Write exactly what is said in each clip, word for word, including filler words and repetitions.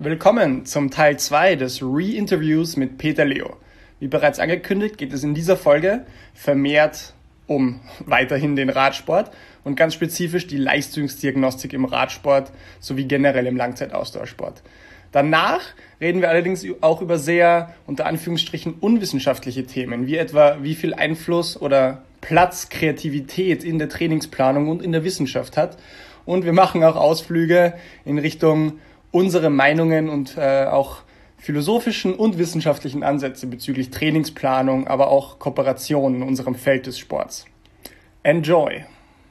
Willkommen zum Teil zwei des Re-Interviews mit Peter Leo. Wie bereits angekündigt, geht es in dieser Folge vermehrt um weiterhin den Radsport und ganz spezifisch die Leistungsdiagnostik im Radsport sowie generell im Langzeitausdauersport. Danach reden wir allerdings auch über sehr, unter Anführungsstrichen, unwissenschaftliche Themen, wie etwa wie viel Einfluss oder Platz Kreativität in der Trainingsplanung und in der Wissenschaft hat. Und wir machen auch Ausflüge in Richtung unsere Meinungen und äh, auch philosophischen und wissenschaftlichen Ansätze bezüglich Trainingsplanung, aber auch Kooperation in unserem Feld des Sports. Enjoy!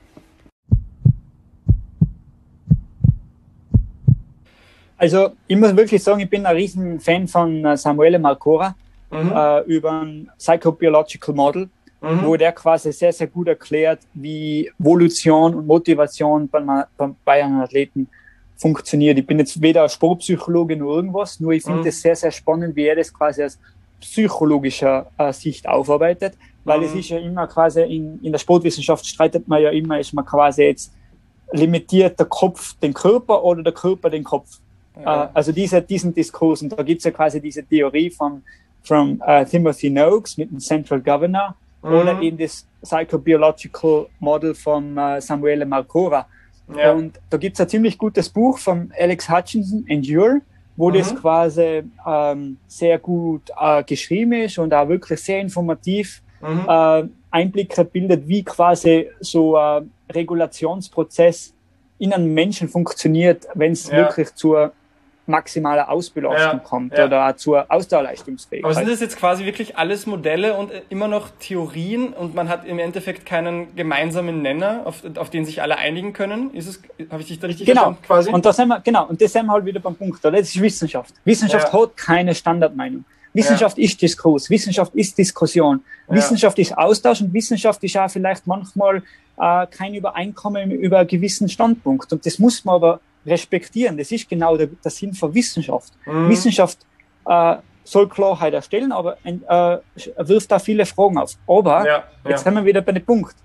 Also ich muss wirklich sagen, ich bin ein riesen Fan von Samuele Malcorra mhm. äh, über ein Psychobiological Model, mhm. wo der quasi sehr, sehr gut erklärt, wie Evolution und Motivation bei, bei einem Athleten funktioniert. Ich bin jetzt weder Sportpsychologe noch irgendwas, nur ich finde es mhm. sehr, sehr spannend, wie er das quasi aus psychologischer äh, Sicht aufarbeitet, weil mhm. es ist ja immer quasi, in, in der Sportwissenschaft streitet man ja immer, ist man quasi jetzt limitiert der Kopf den Körper oder der Körper den Kopf. Ja. Äh, also diese, diesen Diskurs, und da gibt es ja quasi diese Theorie von, von uh, Timothy Noakes mit dem Central Governor mhm. oder eben das Psychobiological Model von uh, Samuele Malcorra. Ja. Und da gibt es ein ziemlich gutes Buch von Alex Hutchinson, Endure, wo mhm. das quasi ähm, sehr gut äh, geschrieben ist und auch wirklich sehr informativ mhm. äh, Einblicke bildet, wie quasi so ein Regulationsprozess in einem Menschen funktioniert, wenn es ja. wirklich zur maximale Ausbelastung ja, kommt ja. oder zur Ausdauerleistungsfähigkeit. Aber sind das jetzt quasi wirklich alles Modelle und immer noch Theorien und man hat im Endeffekt keinen gemeinsamen Nenner, auf, auf den sich alle einigen können? Ist es, habe ich dich da richtig genau. verstanden? Quasi? Und da sind wir, genau, und das sind wir halt wieder beim Punkt. Das ist Wissenschaft. Wissenschaft ja. hat keine Standardmeinung. Wissenschaft ja. ist Diskurs, Wissenschaft ist Diskussion, ja. Wissenschaft ist Austausch und Wissenschaft ist auch vielleicht manchmal äh, kein Übereinkommen über einen gewissen Standpunkt. Und das muss man aber respektieren. Das ist genau der, der Sinn von Wissenschaft. Mhm. Wissenschaft äh, soll Klarheit erstellen, aber äh, wirft da viele Fragen auf. Aber ja, ja. jetzt sind wir wieder bei dem Punkt.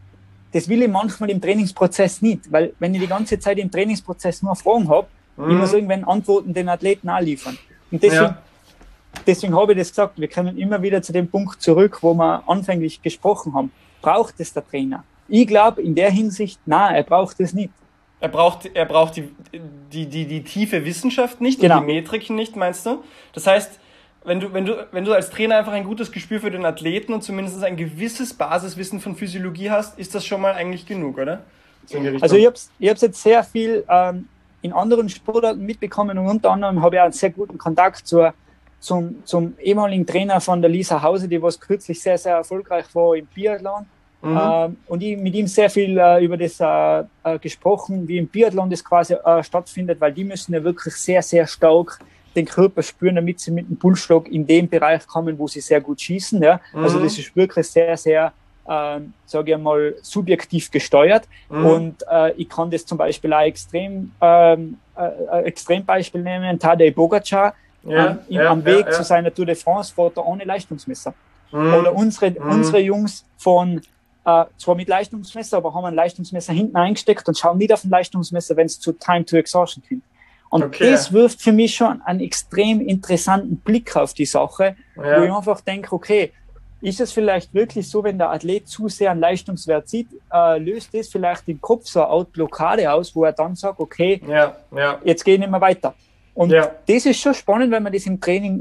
Das will ich manchmal im Trainingsprozess nicht, weil wenn ich die ganze Zeit im Trainingsprozess nur Fragen habe, mhm. ich muss irgendwann Antworten den Athleten auch liefern. Und deswegen, ja. deswegen habe ich das gesagt, wir kommen immer wieder zu dem Punkt zurück, wo wir anfänglich gesprochen haben. Braucht es der Trainer? Ich glaube in der Hinsicht, nein, er braucht es nicht. Er braucht, er braucht die, die, die, die tiefe Wissenschaft nicht genau. und die Metriken nicht, meinst du? Das heißt, wenn du, wenn du, wenn du als Trainer einfach ein gutes Gespür für den Athleten und zumindest ein gewisses Basiswissen von Physiologie hast, ist das schon mal eigentlich genug, oder? Also ich habe es ich hab's jetzt sehr viel ähm, in anderen Sportarten mitbekommen und unter anderem habe ich auch einen sehr guten Kontakt zur, zum, zum ehemaligen Trainer von der Lisa Hause, die was kürzlich sehr, sehr erfolgreich war im Biathlon. Mhm. Ähm, und ich mit ihm sehr viel äh, über das äh, äh, gesprochen, wie im Biathlon das quasi äh, stattfindet, weil die müssen ja wirklich sehr, sehr stark den Körper spüren, damit sie mit dem Pulsschlag in den Bereich kommen, wo sie sehr gut schießen. Ja? Mhm. Also das ist wirklich sehr, sehr, äh, sage ich einmal, subjektiv gesteuert. Mhm. Und äh, ich kann das zum Beispiel auch extrem, ähm, äh, Extrembeispiel nehmen, Tadej Pogačar, ja, ähm, ja, am Weg ja, ja. zu seiner Tour de France fährt er ohne Leistungsmesser. Mhm. Oder unsere, mhm. unsere Jungs von Uh, zwar mit Leistungsmesser, aber haben ein Leistungsmesser hinten eingesteckt und schauen nicht auf ein Leistungsmesser, wenn es zu Time to Exhaustion kommt. Und okay. das wirft für mich schon einen extrem interessanten Blick auf die Sache, ja. wo ich einfach denke, okay, ist es vielleicht wirklich so, wenn der Athlet zu sehr einen Leistungswert sieht, uh, löst das vielleicht im Kopf so eine Art Blockade aus, wo er dann sagt, okay, ja. Ja. jetzt gehe ich nicht mehr weiter. Und ja. das ist schon spannend, wenn man das im Training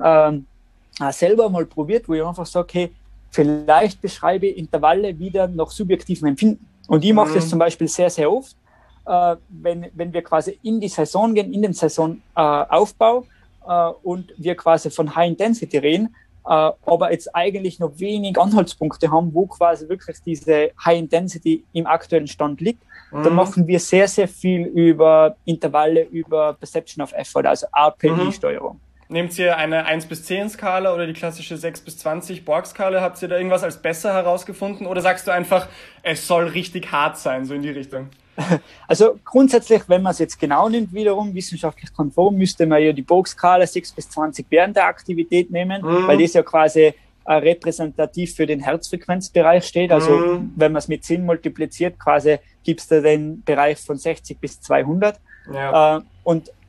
uh, selber mal probiert, wo ich einfach sage, okay, vielleicht beschreibe ich Intervalle wieder nach subjektivem Empfinden. Und ich mache mhm. das zum Beispiel sehr, sehr oft, äh, wenn, wenn wir quasi in die Saison gehen, in den Saisonaufbau äh, und wir quasi von High Intensity reden, äh, aber jetzt eigentlich noch wenig Anhaltspunkte haben, wo quasi wirklich diese High Intensity im aktuellen Stand liegt, mhm. dann machen wir sehr, sehr viel über Intervalle, über Perception of Effort, also A P I-Steuerung. Mhm. Nehmt ihr eine eins bis zehn Skala oder die klassische sechs bis zwanzig Borg-Skala? Habt ihr da irgendwas als besser herausgefunden? Oder sagst du einfach, es soll richtig hart sein, so in die Richtung? Also grundsätzlich, wenn man es jetzt genau nimmt, wiederum wissenschaftlich konform, müsste man ja die Borg-Skala sechs bis zwanzig während der Aktivität nehmen, mhm. weil das ja quasi äh, repräsentativ für den Herzfrequenzbereich steht. Also mhm. wenn man es mit zehn multipliziert, quasi gibt es da den Bereich von sechzig bis zweihundert. Ja. Äh, und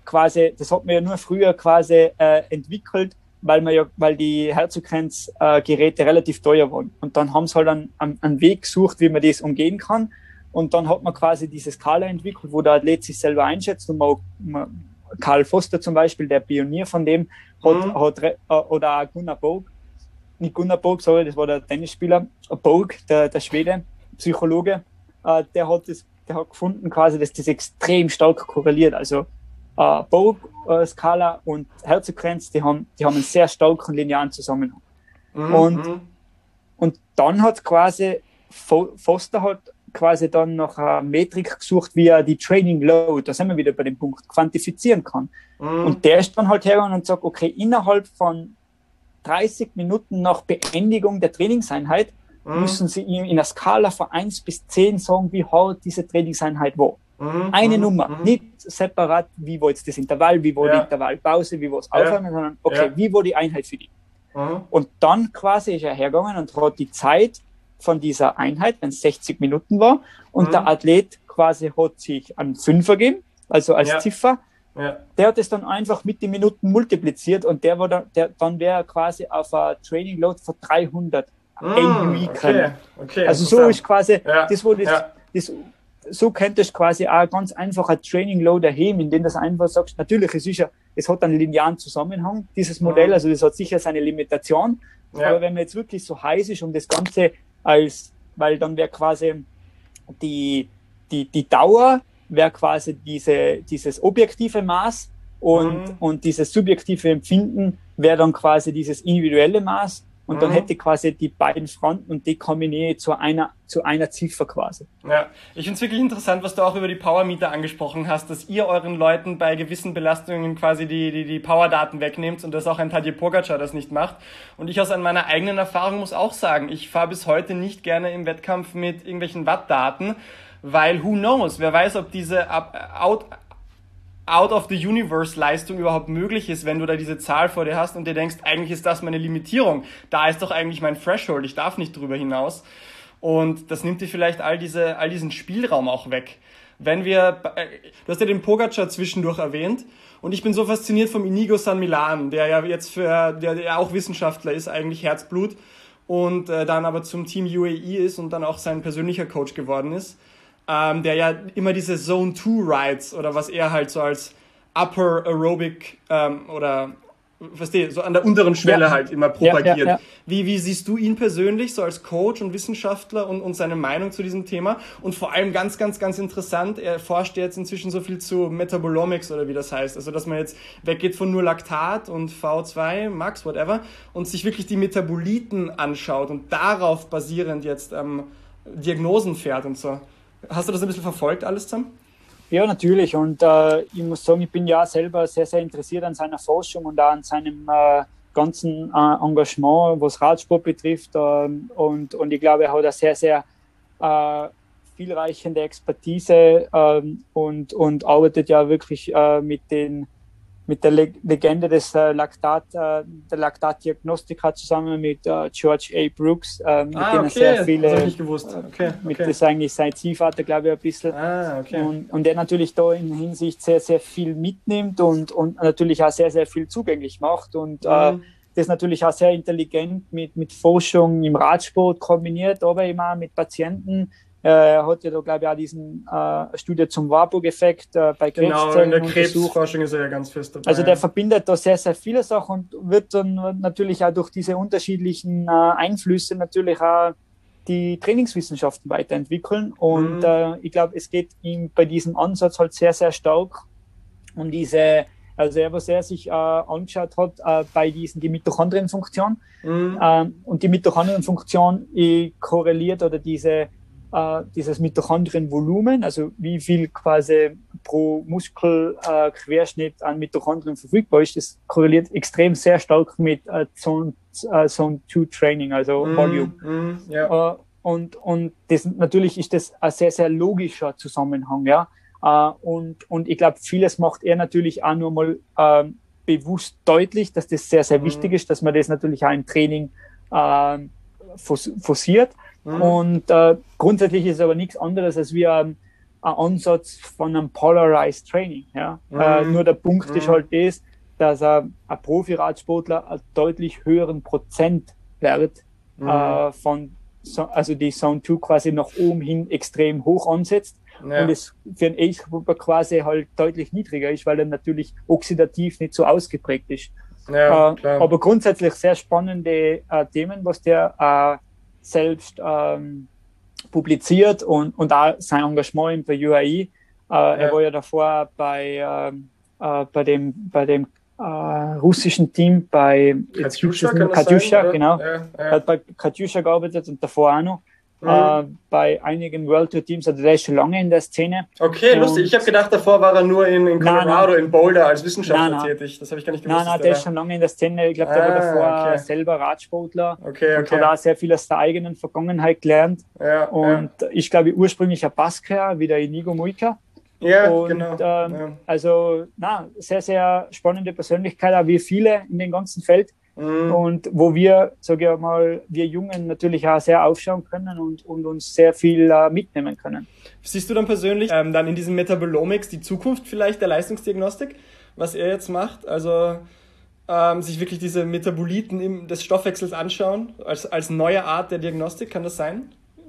quasi, das hat man ja nur früher quasi äh, entwickelt, weil man ja, weil die Herzfrequenzgeräte äh, relativ teuer waren. Und dann haben sie halt einen, einen Weg gesucht, wie man das umgehen kann. Und dann hat man quasi diese Skala entwickelt, wo der Athlet sich selber einschätzt. Und man, man, Karl Foster zum Beispiel, der Pionier von dem, hat, mhm. hat äh, oder auch Gunnar Borg, nicht Gunnar Borg, sorry, das war der Tennisspieler, Borg, der, der Schwede, Psychologe, äh, der hat das, der hat gefunden quasi, dass das extrem stark korreliert. Also äh, Borg-Skala äh, und Herzfrequenz, die haben, die haben einen sehr starken linearen Zusammenhang. Mhm. Und, und dann hat quasi Foster hat quasi dann nach einer Metrik gesucht, wie er die Training Load, da sind wir wieder bei dem Punkt, quantifizieren kann. Mhm. Und der ist dann halt hergegangen und sagt, okay, innerhalb von dreißig Minuten nach Beendigung der Trainingseinheit mhm. müssen Sie ihm in einer Skala von eins bis zehn sagen, wie hart diese Trainingseinheit war. Mhm. Eine mhm. Nummer, mhm. nicht separat, wie war jetzt das Intervall, wie war ja. die Intervallpause, wie war das Aufwärmen, ja. sondern okay, ja. wie war die Einheit für die? Mhm. Und dann quasi ist er hergegangen und hat die Zeit von dieser Einheit, wenn es sechzig Minuten war, und mhm. der Athlet quasi hat sich einen Fünfer gegeben, also als ja. Ziffer. Ja. Der hat es dann einfach mit den Minuten multipliziert und der war dann, der, dann wäre quasi auf ein Training Load von dreihundert mm, A U I können. Okay, okay, also so ist quasi, ja. das, wo das, ja. das, so könntest du quasi auch ganz einfach ein Training Load erheben, indem du einfach sagst, natürlich, es ist ja, es hat einen linearen Zusammenhang, dieses Modell, also das hat sicher seine Limitation, ja. aber wenn man jetzt wirklich so heiß ist, um das Ganze als, weil dann wäre quasi die, die, die Dauer wäre quasi diese, dieses objektive Maß und, mhm. und dieses subjektive Empfinden wäre dann quasi dieses individuelle Maß und mhm. dann hätte quasi die beiden Fronten und die kombiniere zu einer, zu einer Ziffer quasi. Ja, ich finde es wirklich interessant, was du auch über die Power-Meter angesprochen hast, dass ihr euren Leuten bei gewissen Belastungen quasi die, die, die Power-Daten wegnehmt und dass auch ein Tadej Pogačar das nicht macht. Und ich aus meiner eigenen Erfahrung muss auch sagen, ich fahre bis heute nicht gerne im Wettkampf mit irgendwelchen Wattdaten, weil who knows, wer weiß, ob diese out, out of the universe Leistung überhaupt möglich ist, wenn du da diese Zahl vor dir hast und dir denkst, eigentlich ist das meine Limitierung, da ist doch eigentlich mein Threshold, ich darf nicht drüber hinaus. Und das nimmt dir vielleicht all diese, all diesen Spielraum auch weg. Wenn wir, du hast ja den Pogačar zwischendurch erwähnt und ich bin so fasziniert vom Inigo San Millan, der ja jetzt für, der, der auch Wissenschaftler ist, eigentlich Herzblut und äh, dann aber zum Team U A E ist und dann auch sein persönlicher Coach geworden ist. Ähm, der ja immer diese Zone zwei Rides oder was er halt so als Upper Aerobic ähm, oder verstehe, so an der unteren Schwelle ja. halt immer propagiert. Ja, ja, ja. Wie, wie siehst du ihn persönlich so als Coach und Wissenschaftler und, und seine Meinung zu diesem Thema? Und vor allem ganz, ganz, ganz interessant, er forscht jetzt inzwischen so viel zu Metabolomics oder wie das heißt. Also, dass man jetzt weggeht von nur Laktat und V zwei, Max, whatever, und sich wirklich die Metaboliten anschaut und darauf basierend jetzt ähm, Diagnosen fährt und so. Hast du das ein bisschen verfolgt, alles zusammen? Ja, natürlich. Und äh, ich muss sagen, ich bin ja selber sehr, sehr interessiert an seiner Forschung und auch an seinem äh, ganzen äh, Engagement, was Radsport betrifft. Äh, und, und ich glaube, er hat eine sehr, sehr äh, vielreichende Expertise äh, und, und arbeitet ja wirklich äh, mit den mit der Le- Legende des äh, Laktat, äh, der Laktatdiagnostika zusammen mit äh, George A. Brooks, äh, mit ah, denen okay. sehr viele, das habe ich nicht gewusst. Okay, okay. Mit das ist eigentlich sein Ziehvater, glaube ich, ein bisschen. Ah, okay. Und, und der natürlich da in Hinsicht sehr, sehr viel mitnimmt und, und natürlich auch sehr, sehr viel zugänglich macht und mhm. äh, das natürlich auch sehr intelligent mit, mit Forschung im Radsport kombiniert, aber eben auch mit Patienten. Er hat ja da, glaube ich, auch diesen äh, Studie zum Warburg-Effekt äh, bei Krebszellen Genau, in der Krebsforschung ist er ja ganz fest dabei. Also der verbindet da sehr, sehr viele Sachen und wird dann natürlich auch durch diese unterschiedlichen äh, Einflüsse natürlich auch die Trainingswissenschaften weiterentwickeln. Und mhm. äh, ich glaube, es geht ihm bei diesem Ansatz halt sehr, sehr stark um diese, also er, was er sich äh, angeschaut hat äh, bei diesen, die Mitochondrienfunktion. Mhm. Ähm, und die Mitochondrienfunktion äh, korreliert oder diese dieses Mitochondrienvolumen, also wie viel quasi pro Muskelquerschnitt äh, an Mitochondrien verfügbar ist, das korreliert extrem sehr stark mit äh, Zone, äh, Zone zwei Training, also mm, Volume. Mm, yeah. äh, und, und das, natürlich ist das ein sehr, sehr logischer Zusammenhang, ja. Äh, und, und ich glaube, vieles macht er natürlich auch nur mal äh, bewusst deutlich, dass das sehr, sehr mm. wichtig ist, dass man das natürlich auch im Training äh, forciert. Mhm. Und äh, grundsätzlich ist es aber nichts anderes als wie ein, ein Ansatz von einem Polarized Training. Ja? Mhm. Äh, nur der Punkt Mhm. ist halt das, dass äh, ein Profi-Radsportler einen deutlich höheren Prozentwert Mhm. äh, von, so, also die Zone zwei quasi nach oben hin extrem hoch ansetzt. Ja. Und es für einen Age-Grupper quasi halt deutlich niedriger ist, weil er natürlich oxidativ nicht so ausgeprägt ist. Ja, äh, klar. aber grundsätzlich sehr spannende äh, Themen, was der äh, selbst ähm, publiziert und, und auch sein Engagement im U A E. Äh, ja. Er war ja davor bei, ähm, äh, bei dem, bei dem äh, russischen Team bei Katjuscha, Katjuscha, genau. Ja, ja. Er hat bei Katjuscha gearbeitet und davor auch noch. Mhm. Äh, bei einigen World Tour Teams, also der ist schon lange in der Szene. Okay, und lustig. Ich habe gedacht, davor war er nur in, in Colorado, nein, nein. in Boulder als Wissenschaftler nein, nein. tätig. Das habe ich gar nicht gewusst. Nein, nein, der, der ist schon lange in der Szene. Ich glaube, der ah, war davor okay. selber Radsportler okay, und okay. hat auch sehr viel aus der eigenen Vergangenheit gelernt. Ja, und ja. ich glaube, ursprünglich ein Basker, wie der Inigo Muika. Ja, und, genau. Ähm, ja. Also, na, sehr, sehr spannende Persönlichkeit, auch wie viele in dem ganzen Feld. Mhm. Und wo wir, sage ich mal, wir Jungen natürlich auch sehr aufschauen können und, und uns sehr viel äh, mitnehmen können. Siehst du dann persönlich ähm, dann in diesem Metabolomics die Zukunft vielleicht der Leistungsdiagnostik, was er jetzt macht? Also ähm, sich wirklich diese Metaboliten im, des Stoffwechsels anschauen, als, als neue Art der Diagnostik, kann das sein?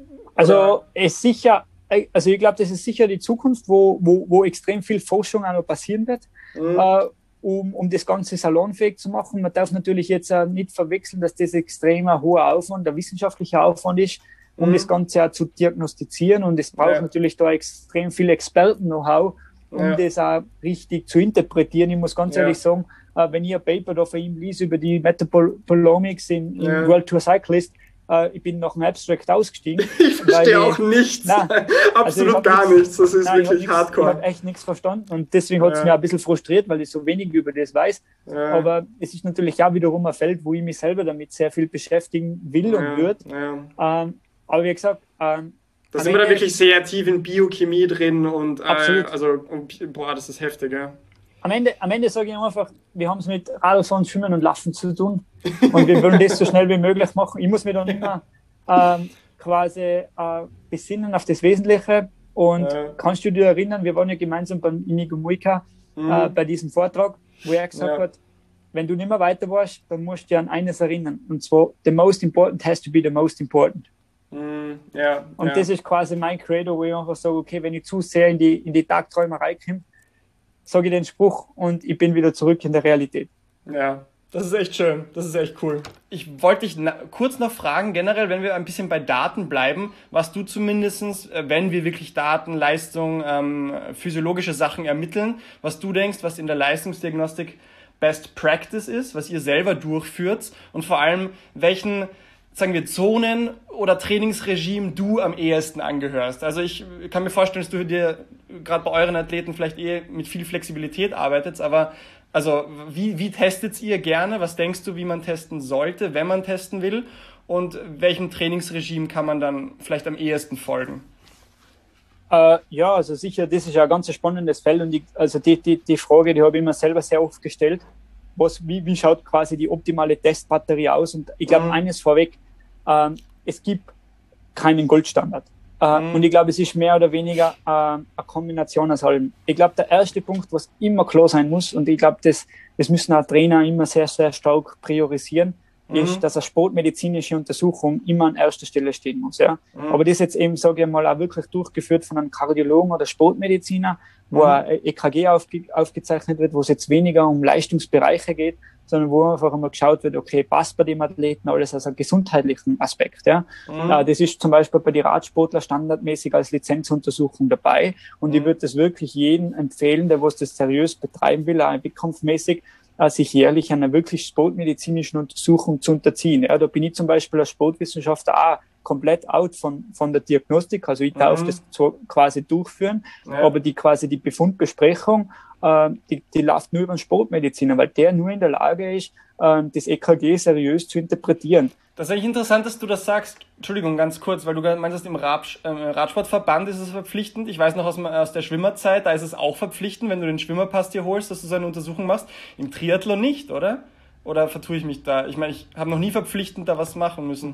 Also es sicher, also ich glaube, das ist sicher die Zukunft, wo, wo, wo extrem viel Forschung auch noch passieren wird. Mhm. Äh, Um, um das Ganze salonfähig zu machen. Man darf natürlich jetzt auch nicht verwechseln, dass das extrem ein hoher Aufwand, der wissenschaftliche Aufwand ist, um mhm. das Ganze auch zu diagnostizieren. Und es braucht ja. natürlich da extrem viel Experten-Know-how, um ja. das auch richtig zu interpretieren. Ich muss ganz ja. ehrlich sagen, wenn ich ein Paper da von ihm lese über die Metabolomics in, in ja. World Tour Cyclist, ich bin nach dem Abstract ausgestiegen. Ich verstehe auch nichts. Nein, Absolut also gar nichts, nichts. Das ist nein, wirklich ich hardcore. Ich habe echt nichts verstanden und deswegen hat es ja. mich ein bisschen frustriert, weil ich so wenig über das weiß. Ja. Aber es ist natürlich auch wiederum ein Feld, wo ich mich selber damit sehr viel beschäftigen will ja. und würde. Ja. Ähm, aber wie gesagt, ähm, da sind wir da wirklich sehr tief in Biochemie drin und äh, absolut. also boah, das ist heftig, ja. Am Ende, am Ende sage ich einfach, wir haben es mit Radfahren, Schwimmen und Laufen zu tun und wir wollen das so schnell wie möglich machen. Ich muss mir dann immer ähm, quasi äh, besinnen auf das Wesentliche und ja. kannst du dir erinnern, wir waren ja gemeinsam beim Inigo Muika mhm. äh, bei diesem Vortrag, wo er gesagt ja. hat, wenn du nicht mehr weiter warst, dann musst du dich an eines erinnern und zwar, the most important has to be the most important. Mhm. Ja. Und ja. das ist quasi mein Credo, wo ich einfach sage, okay, wenn ich zu sehr in die, in die Tagträumerei komme, sage ich den Spruch und ich bin wieder zurück in der Realität. Ja, das ist echt schön. Das ist echt cool. Ich wollte dich na- kurz noch fragen, generell, wenn wir ein bisschen bei Daten bleiben, was du zumindestens, wenn wir wirklich Daten, Leistung, ähm, physiologische Sachen ermitteln, was du denkst, was in der Leistungsdiagnostik Best Practice ist, was ihr selber durchführt und vor allem, welchen, sagen wir, Zonen oder Trainingsregime du am ehesten angehörst. Also ich kann mir vorstellen, dass du dir gerade bei euren Athleten vielleicht eh mit viel Flexibilität arbeitet, aber also wie, wie testet ihr gerne? Was denkst du, wie man testen sollte, wenn man testen will? Und welchem Trainingsregime kann man dann vielleicht am ehesten folgen? Äh, ja, also sicher, das ist ja ein ganz spannendes Feld und ich, also die, die, die Frage, die habe ich mir selber sehr oft gestellt. Was, wie, wie schaut quasi die optimale Testbatterie aus? Und ich glaube, mhm. eines vorweg, ähm, es gibt keinen Goldstandard. Äh, mhm. Und ich glaube, es ist mehr oder weniger äh, eine Kombination aus allem. Ich glaube, der erste Punkt, was immer klar sein muss, und ich glaube, das, das müssen auch Trainer immer sehr, sehr stark priorisieren, mhm. ist, dass eine sportmedizinische Untersuchung immer an erster Stelle stehen muss. Ja? Mhm. Aber das jetzt eben, sage ich mal, auch wirklich durchgeführt von einem Kardiologen oder Sportmediziner, wo mhm. ein E K G aufge aufgezeichnet wird, wo es jetzt weniger um Leistungsbereiche geht, sondern wo einfach einmal geschaut wird, okay, passt bei dem Athleten alles aus einem gesundheitlichen Aspekt. Ja? Mhm. Das ist zum Beispiel bei den Radsportlern standardmäßig als Lizenzuntersuchung dabei und mhm. ich würde das wirklich jedem empfehlen, der was das seriös betreiben will, auch wettkampfmäßig, sich jährlich einer wirklich sportmedizinischen Untersuchung zu unterziehen. Ja, da bin ich zum Beispiel als Sportwissenschaftler auch komplett out von, von der Diagnostik. Also ich darf mhm. das so quasi durchführen, ja. aber die quasi die Befundbesprechung, äh, die, die läuft nur über den Sportmediziner, weil der nur in der Lage ist, äh, das E K G seriös zu interpretieren. Das ist eigentlich interessant, dass du das sagst. Entschuldigung, ganz kurz, weil du meinst, im Rad, äh, Radsportverband ist es verpflichtend. Ich weiß noch aus, aus der Schwimmerzeit, da ist es auch verpflichtend, wenn du den Schwimmerpass dir holst, dass du so eine Untersuchung machst. Im Triathlon nicht, oder? Oder vertue ich mich da? Ich meine, ich habe noch nie verpflichtend da was machen müssen.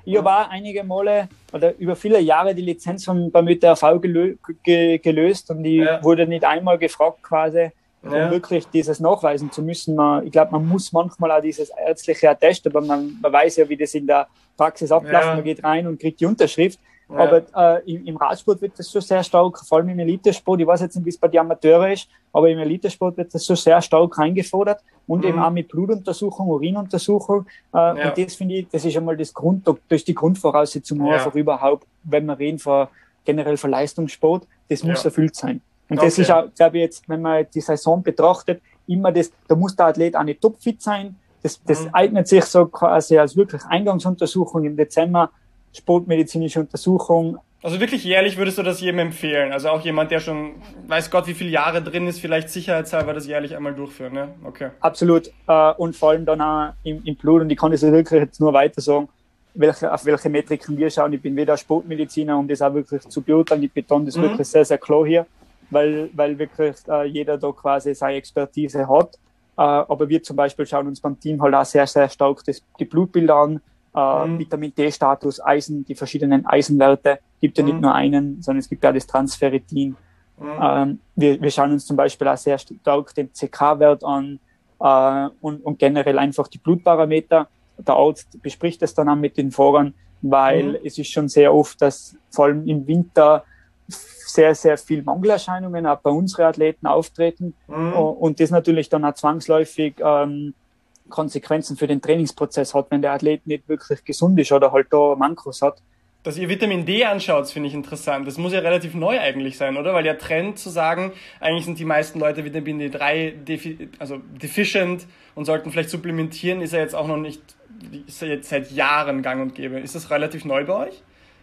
Ich habe auch einige Male oder über viele Jahre die Lizenz von, beim Ö T R V gelö ge gelöst und ich ja. wurde nicht einmal gefragt quasi, um ja. wirklich dieses nachweisen zu müssen. Man, ich glaube, man muss manchmal auch dieses ärztliche Attest, aber man, man weiß ja, wie das in der Praxis abläuft. Ja. Man geht rein und kriegt die Unterschrift. Ja. Aber äh, im, im Radsport wird das schon sehr stark, vor allem im Elitesport, ich weiß jetzt nicht, wie es bei den Amateuren ist, aber im Elitesport wird das schon sehr stark eingefordert und mhm. eben auch mit Blutuntersuchung, Urinuntersuchung. Äh, ja. Und das finde ich, das ist einmal das Grund, das ist die Grundvoraussetzung ja. einfach überhaupt, wenn wir reden von generell von Leistungssport, das muss ja. erfüllt sein. Und okay. das ist auch, glaube ich, jetzt, wenn man die Saison betrachtet, immer das, da muss der Athlet auch nicht topfit sein. Das, das mhm. eignet sich so quasi als wirklich Eingangsuntersuchung im Dezember, sportmedizinische Untersuchung. Also wirklich jährlich würdest du das jedem empfehlen? Also auch jemand, der schon weiß Gott wie viele Jahre drin ist, vielleicht sicherheitshalber das jährlich einmal durchführen, ne? Okay. Absolut. Und vor allem dann auch im, im Blut. Und ich kann das wirklich jetzt nur weiter sagen, welche, auf welche Metriken wir schauen. Ich bin weder Sportmediziner, um das auch wirklich zu beurteilen. Ich betone das mhm. wirklich sehr, sehr klar hier, weil, weil wirklich äh, jeder da quasi seine Expertise hat. Äh, aber wir zum Beispiel schauen uns beim Team halt auch sehr, sehr stark das, die Blutbilder an. Uh, mhm. Vitamin D-Status, Eisen, die verschiedenen Eisenwerte, gibt ja mhm. nicht nur einen, sondern es gibt ja das Transferritin. Mhm. Ähm, wir, wir schauen uns zum Beispiel auch sehr stark den C K-Wert an äh, und, und generell einfach die Blutparameter. Der Arzt bespricht das dann auch mit den Fahrern, weil mhm. es ist schon sehr oft, dass vor allem im Winter sehr, sehr viel Mangelerscheinungen auch bei unseren Athleten auftreten mhm. und das natürlich dann auch zwangsläufig ähm, Konsequenzen für den Trainingsprozess hat, wenn der Athlet nicht wirklich gesund ist oder halt da Mankos hat. Dass ihr Vitamin D anschaut, finde ich interessant. Das muss ja relativ neu eigentlich sein, oder? Weil der Trend zu sagen, eigentlich sind die meisten Leute Vitamin D drei defi- also deficient und sollten vielleicht supplementieren, ist ja jetzt auch noch nicht, ist ja jetzt seit Jahren gang und gäbe. Ist das relativ neu bei euch?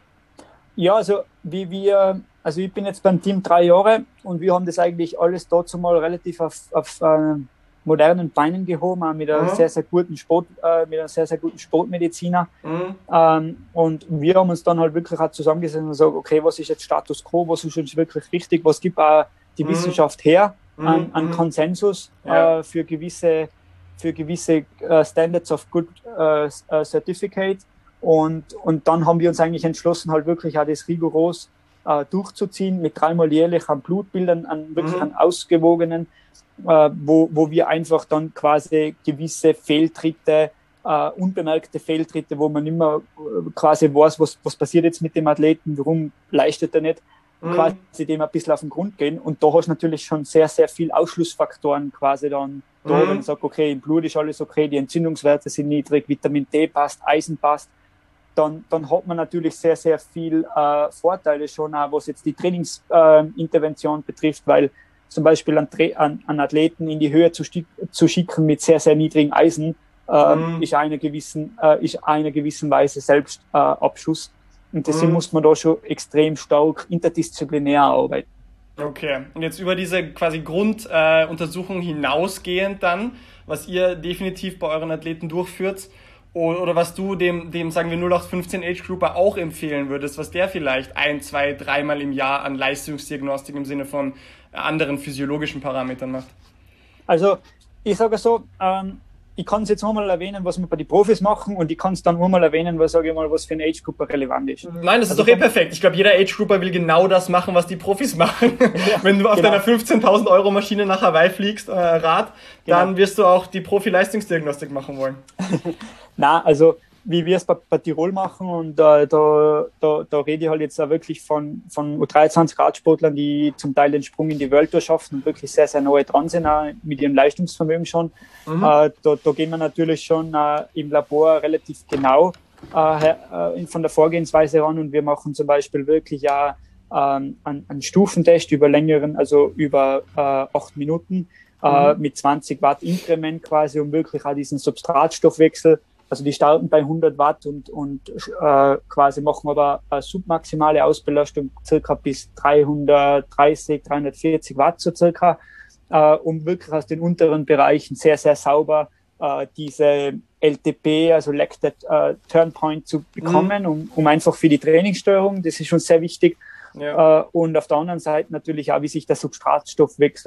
Ja, also wie wir, also ich bin jetzt beim Team drei Jahre und wir haben das eigentlich alles dazu mal relativ auf, auf äh, modernen Beinen gehoben, auch mit einem mhm. sehr, sehr guten Sport, äh, mit einem sehr, sehr guten Sportmediziner. Mhm. Ähm, und wir haben uns dann halt wirklich auch zusammengesetzt und gesagt, okay, was ist jetzt Status Quo, was ist uns wirklich wichtig, was gibt auch die mhm. Wissenschaft her an, an Konsensus ja. äh, für gewisse, für gewisse uh, Standards of Good uh, uh, Certificate. Und, und dann haben wir uns eigentlich entschlossen, halt wirklich auch das rigoros uh, durchzuziehen, mit dreimal jährlich an Blutbildern, an wirklich mhm. an ausgewogenen, Uh, wo, wo wir einfach dann quasi gewisse Fehltritte, uh, unbemerkte Fehltritte, wo man immer uh, quasi weiß, was, was passiert jetzt mit dem Athleten, warum leistet er nicht, mhm. quasi dem ein bisschen auf den Grund gehen. Und da hast du natürlich schon sehr, sehr viel Ausschlussfaktoren quasi dann da, mhm. wenn man sagt, okay, im Blut ist alles okay, die Entzündungswerte sind niedrig, Vitamin D passt, Eisen passt, dann, dann hat man natürlich sehr, sehr viel uh, Vorteile schon, auch was jetzt die Trainingsintervention uh, betrifft, weil zum Beispiel an, an, an Athleten in die Höhe zu, zu schicken mit sehr, sehr niedrigen Eisen, äh, mm. ist, einer gewissen, äh, ist einer gewissen Weise Selbstabschuss. Äh, und deswegen mm. muss man da schon extrem stark interdisziplinär arbeiten. Okay, und jetzt über diese quasi Grunduntersuchung äh, hinausgehend dann, was ihr definitiv bei euren Athleten durchführt, oder was du dem, dem sagen wir null acht fünfzehn Age Grouper auch empfehlen würdest, was der vielleicht ein, zwei, dreimal im Jahr an Leistungsdiagnostik im Sinne von anderen physiologischen Parametern macht? Also ich sage so, ähm, ich kann es jetzt nur mal erwähnen, was wir bei den Profis machen und ich kann es dann nur mal erwähnen, was sage ich mal, was für eine Age Grouper relevant ist. Nein, das ist also doch eh perfekt. Ich glaube, jeder Age Grouper will genau das machen, was die Profis machen. Ja, wenn du auf genau. deiner fünfzehntausend Euro Maschine nach Hawaii fliegst, äh, Rad, genau. dann wirst du auch die Profi-Leistungsdiagnostik machen wollen. Na, also wie wir es bei, bei Tirol machen und äh, da, da, da rede ich halt jetzt auch wirklich von, von U dreiundzwanzig Radsportlern, die zum Teil den Sprung in die Welt schaffen und wirklich sehr, sehr nahe dran sind, auch mit ihrem Leistungsvermögen schon. Mhm. Äh, da, da gehen wir natürlich schon äh, im Labor relativ genau äh, äh, von der Vorgehensweise ran und wir machen zum Beispiel wirklich auch ähm, einen, einen Stufentest über längeren, also über äh, acht Minuten mhm. äh, mit zwanzig Watt Inkrement quasi, um wirklich auch diesen Substratstoffwechsel. Also die starten bei hundert Watt und, und äh, quasi machen aber eine submaximale Ausbelastung circa bis dreihundertdreißig, dreihundertvierzig Watt so circa, äh, um wirklich aus den unteren Bereichen sehr, sehr sauber äh, diese L T P, also Lactate äh, Turn Point zu bekommen, mhm. um, um einfach für die Trainingssteuerung, das ist schon sehr wichtig. Ja. Äh, und auf der anderen Seite natürlich auch, wie sich der Substratstoffwechsel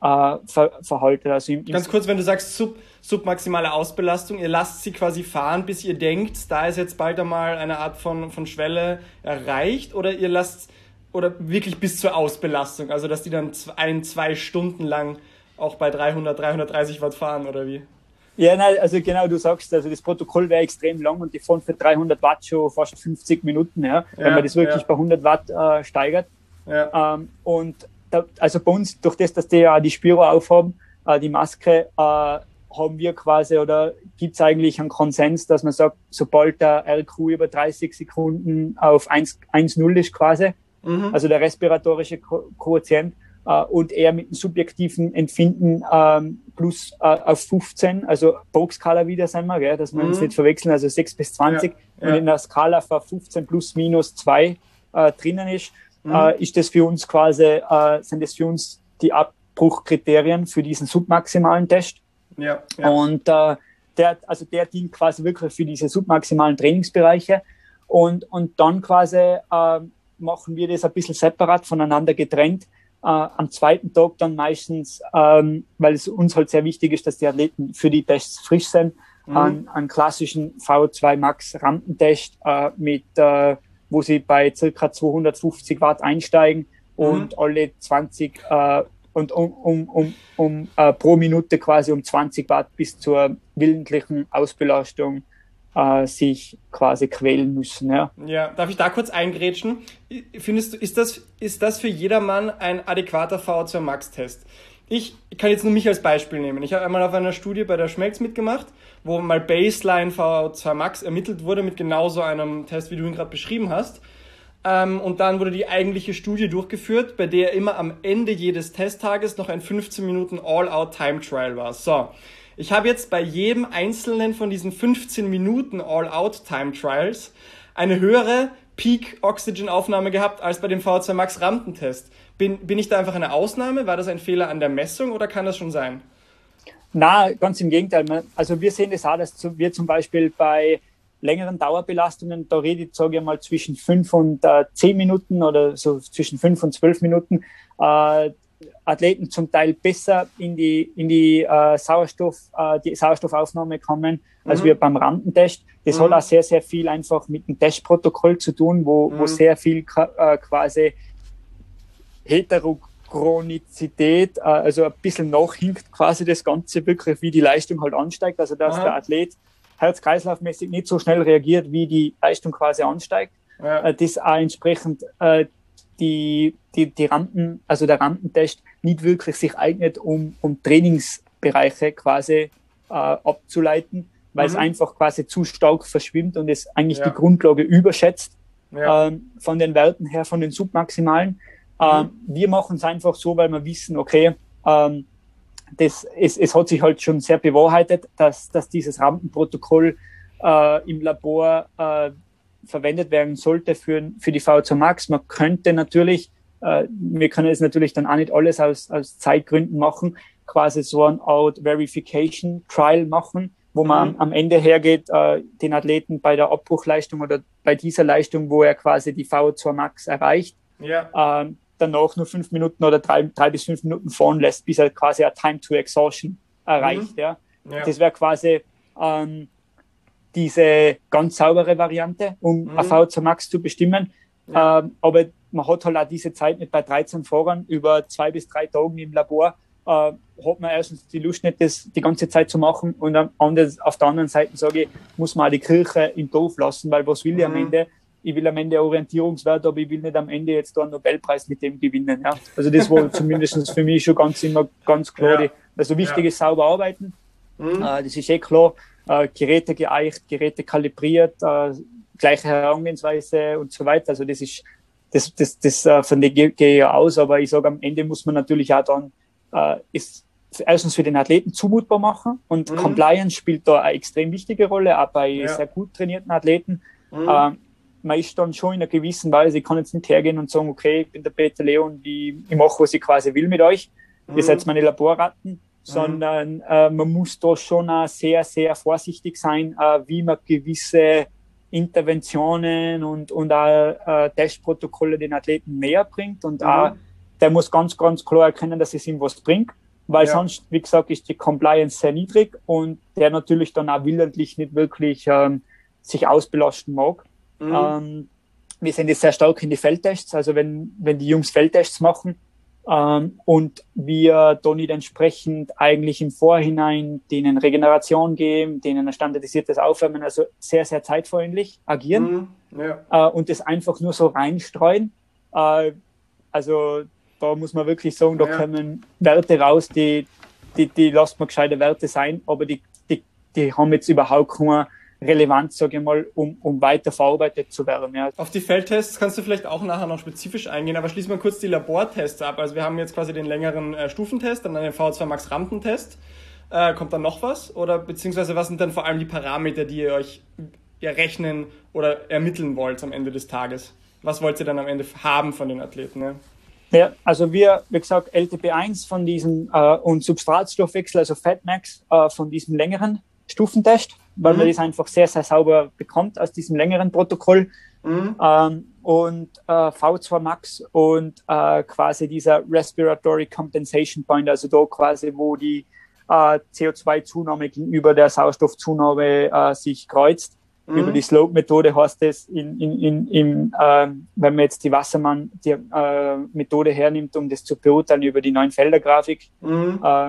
äh, ver, verhalten. Also im, Ganz kurz, wenn du sagst sub, submaximale Ausbelastung, ihr lasst sie quasi fahren, bis ihr denkt, da ist jetzt bald einmal eine Art von, von Schwelle erreicht, oder ihr lasst, oder wirklich bis zur Ausbelastung, also dass die dann ein, zwei Stunden lang auch bei dreihundert, dreihundertdreißig Watt fahren, oder wie? Ja, nein, also genau, du sagst, also das Protokoll wäre extrem lang und die fahren für dreihundert Watt schon fast fünfzig Minuten, ja, wenn ja, man das wirklich ja. bei hundert Watt äh, steigert. Ja. Ähm, und da, also bei uns, durch das, dass die ja die Spiro aufhaben, äh, die Maske, äh, haben wir quasi, oder gibt es eigentlich einen Konsens, dass man sagt, sobald der R Q über dreißig Sekunden auf eins Komma null ist quasi, mhm. also der respiratorische Ko- Quotient, Uh, und eher mit dem subjektiven Empfinden ähm, plus uh, auf fünfzehn, also Box-Skala wieder, sagen wir, gell, dass wir mhm. uns nicht verwechseln, also sechs bis zwanzig, ja, ja. und in der Skala von fünfzehn plus minus zwei uh, drinnen ist, mhm. uh, ist das für uns quasi, uh, sind das für uns die Abbruchkriterien für diesen submaximalen Test. Ja, ja. Und uh, der, also der dient quasi wirklich für diese submaximalen Trainingsbereiche, und, und dann quasi uh, machen wir das ein bisschen separat voneinander getrennt. Uh, am zweiten Tag dann meistens, ähm, weil es uns halt sehr wichtig ist, dass die Athleten für die Tests frisch sind, mhm. einen, einen klassischen V O zwei Max Rampentest äh, mit, äh, wo sie bei circa zweihundertfünfzig Watt einsteigen mhm. und alle zwanzig äh, und um, um, um, um äh, pro Minute quasi um zwanzig Watt bis zur willentlichen Ausbelastung äh, sich quasi quälen müssen. Ja. Ja, darf ich da kurz eingrätschen? Findest du, ist das, ist das für jedermann ein adäquater V O zwei Max-Test? Ich kann jetzt nur mich als Beispiel nehmen. Ich habe einmal auf einer Studie bei der Schmelz mitgemacht, wo mal Baseline V O zwei Max ermittelt wurde mit genau so einem Test, wie du ihn gerade beschrieben hast. Ähm, und dann wurde die eigentliche Studie durchgeführt, bei der immer am Ende jedes Testtages noch ein fünfzehn Minuten All-Out-Time-Trial war. So. Ich habe jetzt bei jedem einzelnen von diesen fünfzehn Minuten All-Out-Time-Trials eine höhere Peak-Oxygen-Aufnahme gehabt als bei dem V O zwei Max Rampentest. Bin, bin ich da einfach eine Ausnahme? War das ein Fehler an der Messung oder kann das schon sein? Na, ganz im Gegenteil. Also wir sehen das auch, dass wir zum Beispiel bei längeren Dauerbelastungen, da rede ich, sage ich mal, zwischen fünf und äh, zehn Minuten oder so zwischen fünf und zwölf Minuten, äh, Athleten zum Teil besser in die, in die, äh, Sauerstoff, äh, die Sauerstoffaufnahme kommen, als mhm. wir beim Rampentest. Das mhm. hat auch sehr, sehr viel einfach mit dem Testprotokoll zu tun, wo, mhm. wo sehr viel äh, quasi Heterochronizität, äh, also ein bisschen nachhinkt quasi das Ganze wirklich, wie die Leistung halt ansteigt, also dass Aha. der Athlet herz-kreislaufmäßig nicht so schnell reagiert, wie die Leistung quasi ansteigt. Ja. Äh, das auch entsprechend äh, die, die, die Rampen, also der Rampentest nicht wirklich sich eignet, um, um Trainingsbereiche quasi äh, abzuleiten, weil mhm. es einfach quasi zu stark verschwimmt und es eigentlich ja. die Grundlage überschätzt ja. ähm, von den Werten her, von den Submaximalen. Mhm. Ähm, wir machen es einfach so, weil wir wissen, okay, ähm, das, es, es hat sich halt schon sehr bewahrheitet, dass, dass dieses Rampenprotokoll äh, im Labor äh, verwendet werden sollte für, für die V O zwei Max. Man könnte natürlich, äh, wir können es natürlich dann auch nicht alles aus, aus Zeitgründen machen, quasi so ein Out Verification Trial machen, wo man mhm. am, am Ende hergeht, äh, den Athleten bei der Abbruchleistung oder bei dieser Leistung, wo er quasi die V O zwei Max erreicht, ja. äh, danach nur fünf Minuten oder drei, drei bis fünf Minuten fahren lässt, bis er quasi ein Time to Exhaustion erreicht. Mhm. Ja. Ja. Das wäre quasi ähm, diese ganz saubere Variante, um mhm. ein V O zwei Max zu bestimmen. Ja. Ähm, aber man hat halt auch diese Zeit nicht bei dreizehn Fahrern über zwei bis drei Tagen im Labor. Äh, hat man erstens die Lust nicht, das die ganze Zeit zu machen, und anders, auf der anderen Seite sage ich, muss man auch die Kirche im Dorf lassen, weil was will ich mhm. am Ende? Ich will am Ende Orientierungswert, aber ich will nicht am Ende jetzt da einen Nobelpreis mit dem gewinnen. Ja? Also das war zumindest für mich schon ganz immer ganz klar. Ja. Die, also wichtig ja. ist sauber arbeiten. Mhm. Äh, das ist eh klar. Äh, Geräte geeicht, Geräte kalibriert, äh, gleiche Herangehensweise und so weiter. Also das ist, das, das, das äh, von der gehe ich ja aus, aber ich sage, am Ende muss man natürlich auch dann, äh, ist erstens für den Athleten zumutbar machen, und mhm. Compliance spielt da eine extrem wichtige Rolle, auch bei ja. sehr gut trainierten Athleten. Mhm. Äh, man ist dann schon in einer gewissen Weise, ich kann jetzt nicht hergehen und sagen, okay, ich bin der Peter Leo und ich, ich mache, was ich quasi will mit euch. Mhm. Ihr seid meine Laborratten. Sondern mhm. äh, man muss da schon auch sehr, sehr vorsichtig sein, äh, wie man gewisse Interventionen und, und auch äh, Testprotokolle den Athleten näher bringt. Und mhm. auch, der muss ganz, ganz klar erkennen, dass es ihm was bringt. weil ja. sonst, wie gesagt, ist die Compliance sehr niedrig und der natürlich dann auch willentlich nicht wirklich ähm, sich ausbelasten mag. Mhm. Ähm, wir sind jetzt sehr stark in die Feldtests, also wenn, wenn die Jungs Feldtests machen ähm, und wir dann nicht entsprechend eigentlich im Vorhinein denen Regeneration geben, denen ein standardisiertes Aufwärmen, also sehr, sehr zeitfreundlich agieren Mhm. Ja. äh, und das einfach nur so reinstreuen. Äh, also da muss man wirklich sagen, da ja. kommen Werte raus, die, die, die lassen wir gescheite Werte sein, aber die, die, die haben jetzt überhaupt keine Relevanz, sage ich mal, um, um weiter verarbeitet zu werden. Ja. Auf die Feldtests kannst du vielleicht auch nachher noch spezifisch eingehen, aber schließen wir kurz die Labortests ab. Also wir haben jetzt quasi den längeren äh, Stufentest, dann den V O zwei Max Rampentest. Äh, kommt dann noch was? Oder beziehungsweise was sind dann vor allem die Parameter, die ihr euch errechnen oder ermitteln wollt am Ende des Tages? Was wollt ihr dann am Ende haben von den Athleten? Ja, ja also wir, wie gesagt, L T P eins von diesem äh, und Substratstoffwechsel, also Fatmax äh, von diesem längeren Stufentest, weil mhm. man das einfach sehr, sehr sauber bekommt aus diesem längeren Protokoll. Mhm. Ähm, und äh, V zwei Max und äh, quasi dieser Respiratory Compensation Point, also da quasi, wo die äh, C O zwei Zunahme gegenüber der Sauerstoffzunahme äh, sich kreuzt. Mhm. Über die Slope-Methode heißt es, in, in, in, in, äh, wenn man jetzt die Wassermann-Methode äh, hernimmt, um das zu beurteilen über die Neun-Felder-Grafik, mhm. äh,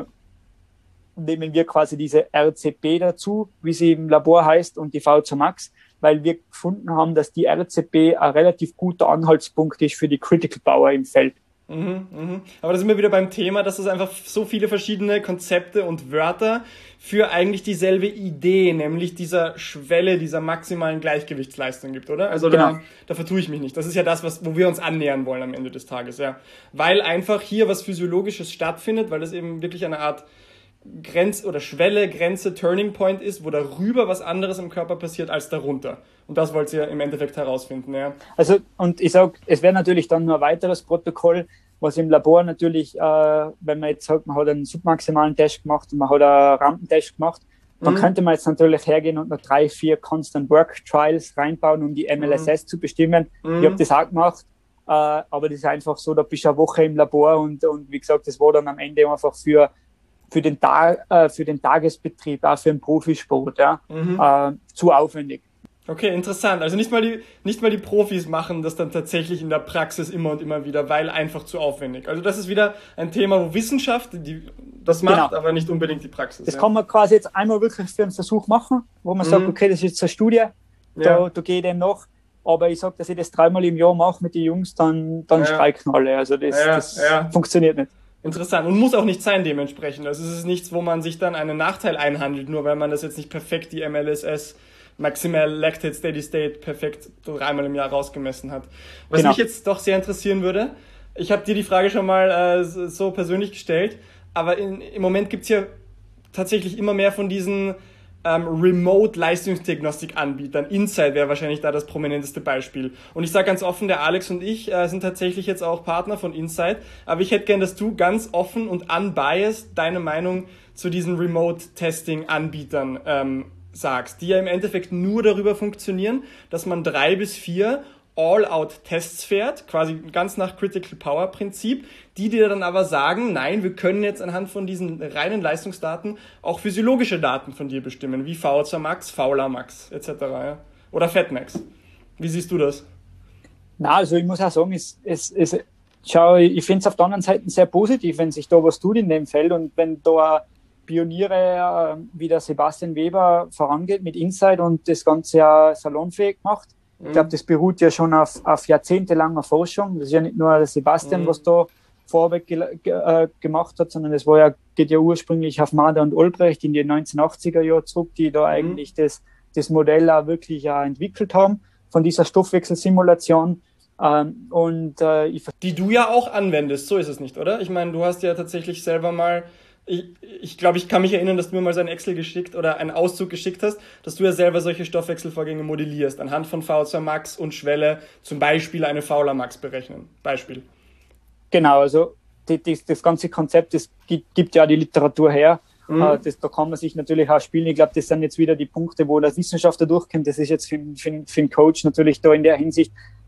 nehmen wir quasi diese R C P dazu, wie sie im Labor heißt, und die V zwei Max, weil wir gefunden haben, dass die R C P ein relativ guter Anhaltspunkt ist für die Critical Power im Feld. Mhm, mhm. Aber da sind wir wieder beim Thema, dass es einfach so viele verschiedene Konzepte und Wörter für eigentlich dieselbe Idee, nämlich dieser Schwelle, dieser maximalen Gleichgewichtsleistung gibt, oder? Also genau. da, da vertue ich mich nicht. Das ist ja das, was, wo wir uns annähern wollen am Ende des Tages, ja. Weil einfach hier was Physiologisches stattfindet, weil das eben wirklich eine Art Grenz- oder Schwelle, Grenze, Turning Point ist, wo darüber was anderes im Körper passiert als darunter. Und das wollt ihr im Endeffekt herausfinden, ja. Also, und ich sag, es wäre natürlich dann nur ein weiteres Protokoll, was im Labor natürlich, äh, wenn man jetzt sagt, man hat einen submaximalen Test gemacht und man hat einen Rampentest gemacht, dann mhm. könnte man jetzt natürlich hergehen und noch drei, vier Constant Work Trials reinbauen, um die M L S S mhm. zu bestimmen. Mhm. Ich habe das auch gemacht, äh, aber das ist einfach so, da bist du eine Woche im Labor und, und wie gesagt, das war dann am Ende einfach für für den, Tag, äh, für den Tagesbetrieb, auch für den Profisport, ja, mhm. äh, zu aufwendig. Okay, interessant. Also nicht mal die, nicht mal die Profis machen das dann tatsächlich in der Praxis immer und immer wieder, weil einfach zu aufwendig. Also das ist wieder ein Thema, wo Wissenschaft die, das macht, genau. aber nicht unbedingt die Praxis. Das ja. kann man quasi jetzt einmal wirklich für einen Versuch machen, wo man mhm. sagt, okay, das ist jetzt eine Studie, da, ja. da gehe ich dem nach. Aber ich sage, dass ich das dreimal im Jahr mache mit den Jungs, dann, dann ja. streiken alle. Also das, ja, das ja. funktioniert nicht. Interessant. Und muss auch nicht sein dementsprechend. Also es ist nichts, wo man sich dann einen Nachteil einhandelt, nur weil man das jetzt nicht perfekt, die M L S S, Maximal Lactate Steady State, perfekt dreimal im Jahr rausgemessen hat. Was genau. mich jetzt doch sehr interessieren würde, ich habe dir die Frage schon mal äh, so persönlich gestellt, aber in, im Moment gibt's ja tatsächlich immer mehr von diesen ähm, Remote-Leistungsdiagnostik-Anbietern. Insight wäre wahrscheinlich da das prominenteste Beispiel. Und ich sage ganz offen, der Alex und ich äh, sind tatsächlich jetzt auch Partner von Insight, aber ich hätte gern, dass du ganz offen und unbiased deine Meinung zu diesen Remote-Testing-Anbietern ähm, sagst, die ja im Endeffekt nur darüber funktionieren, dass man drei bis vier All-Out-Tests fährt, quasi ganz nach Critical Power Prinzip, die dir dann aber sagen, nein, wir können jetzt anhand von diesen reinen Leistungsdaten auch physiologische Daten von dir bestimmen, wie V O zwei Max, V L A Max et cetera. Ja? Oder Fatmax. Wie siehst du das? Na, also ich muss auch sagen, es, es, es, schau, ich finde es auf der anderen Seite sehr positiv, wenn sich da was tut in dem Feld und wenn da Pioniere wie der Sebastian Weber vorangeht mit Insight und das Ganze ja salonfähig macht. Ich glaube, das beruht ja schon auf, auf jahrzehntelanger Forschung. Das ist ja nicht nur der Sebastian, mhm. was da vorweg ge- ge- äh, gemacht hat, sondern das war ja, geht ja ursprünglich auf Mader und Olbrecht in die neunzehnhundertachtziger Jahre zurück, die da mhm. eigentlich das, das Modell auch wirklich auch entwickelt haben von dieser Stoffwechselsimulation. Ähm, und, äh, ich die du ja auch anwendest, so ist es nicht, oder? Ich meine, du hast ja tatsächlich selber mal Ich, ich glaube, ich kann mich erinnern, dass du mir mal so ein Excel geschickt oder einen Auszug geschickt hast, dass du ja selber solche Stoffwechselvorgänge modellierst, anhand von V O zwei Max und Schwelle zum Beispiel eine V L A Max berechnen. Beispiel. Genau, also die, die, das ganze Konzept, das gibt, gibt ja die Literatur her. Mhm. Das, da kann man sich natürlich auch spielen. Ich glaube, das sind jetzt wieder die Punkte, wo der Wissenschaftler durchkommt. Das ist jetzt für, für, für den Coach natürlich da in der Hinsicht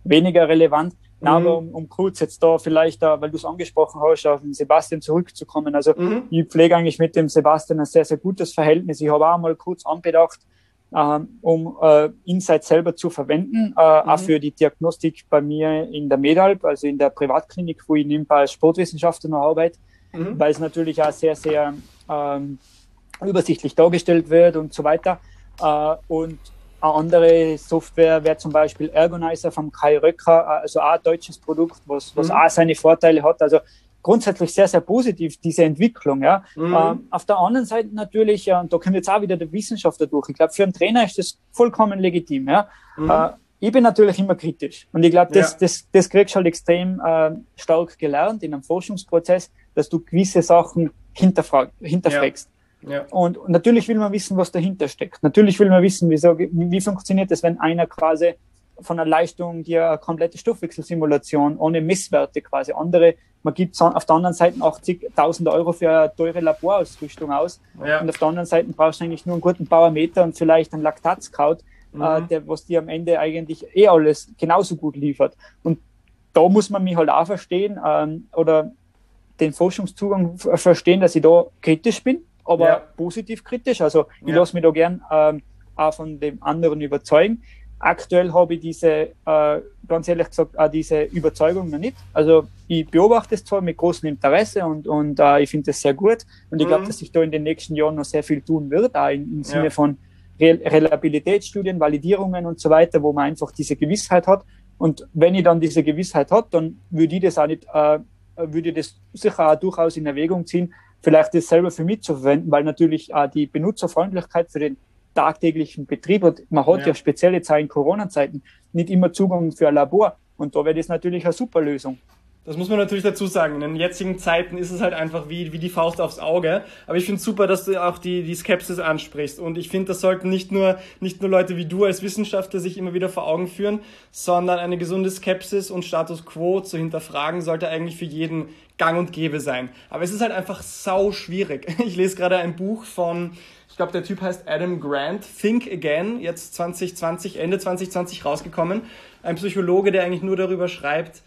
weniger relevant. Mhm. Aber um, um kurz jetzt da vielleicht, da, weil du es angesprochen hast, auf den Sebastian zurückzukommen. Also mhm. ich pflege eigentlich mit dem Sebastian ein sehr, sehr gutes Verhältnis. Ich habe auch mal kurz anbedacht, ähm, um äh, Insight selber zu verwenden, äh, mhm. auch für die Diagnostik bei mir in der Medalp, also in der Privatklinik, wo ich nebenbei als Sportwissenschaftler noch arbeite, mhm. weil es natürlich auch sehr, sehr ähm, übersichtlich dargestellt wird und so weiter. Äh, und eine andere Software wäre zum Beispiel Ergonizer vom Kai Röcker, also auch ein deutsches Produkt, was, was mhm. auch seine Vorteile hat. Also grundsätzlich sehr, sehr positiv, diese Entwicklung. Ja. Mhm. Ähm, auf der anderen Seite natürlich, ja, und da kommt jetzt auch wieder der Wissenschaftler durch. Ich glaube, für einen Trainer ist das vollkommen legitim. Ja. Mhm. Äh, ich bin natürlich immer kritisch. Und ich glaube, das, ja. das, das kriegst du halt extrem äh, stark gelernt in einem Forschungsprozess, dass du gewisse Sachen hinterfrag, hinterfragst. Ja. Ja. Und, und natürlich will man wissen, was dahinter steckt. Natürlich will man wissen, wieso, wie, wie funktioniert das, wenn einer quasi von einer Leistung, die eine komplette Stoffwechselsimulation ohne Messwerte quasi andere, man gibt auf der anderen Seite achtzigtausend Euro für eine teure Laborausrüstung aus ja. und auf der anderen Seite brauchst du eigentlich nur einen guten Parameter und vielleicht einen Laktatscout, mhm. äh, der, was dir am Ende eigentlich eh alles genauso gut liefert. Und da muss man mich halt auch verstehen ähm, oder den Forschungszugang verstehen, dass ich da kritisch bin, aber ja. positiv kritisch. Also ich ja. lasse mich da gern ähm, auch von dem anderen überzeugen. Aktuell habe ich diese, äh, ganz ehrlich gesagt, auch diese Überzeugung noch nicht. Also ich beobachte es zwar mit großem Interesse und, und äh, ich finde das sehr gut. Und ich glaube, mhm. dass sich da in den nächsten Jahren noch sehr viel tun wird, auch im, im Sinne ja. von Re- Reliabilitätsstudien, Validierungen und so weiter, wo man einfach diese Gewissheit hat. Und wenn ich dann diese Gewissheit habe, dann würde ich das auch nicht, äh, würde ich das sicher auch durchaus in Erwägung ziehen, vielleicht das selber für mich zu verwenden, weil natürlich äh, die Benutzerfreundlichkeit für den tagtäglichen Betrieb und man hat ja, ja speziell jetzt auch in Corona-Zeiten nicht immer Zugang für ein Labor und da wäre das natürlich eine super Lösung. Das muss man natürlich dazu sagen. In den jetzigen Zeiten ist es halt einfach wie, wie die Faust aufs Auge. Aber ich finde es super, dass du auch die, die Skepsis ansprichst. Und ich finde, das sollten nicht nur, nicht nur Leute wie du als Wissenschaftler sich immer wieder vor Augen führen, sondern eine gesunde Skepsis und Status Quo zu hinterfragen sollte eigentlich für jeden gang und gäbe sein. Aber es ist halt einfach sau schwierig. Ich lese gerade ein Buch von, ich glaube, der Typ heißt Adam Grant, Think Again, jetzt zwanzig zwanzig, Ende zwanzig zwanzig rausgekommen. Ein Psychologe, der eigentlich nur darüber schreibt,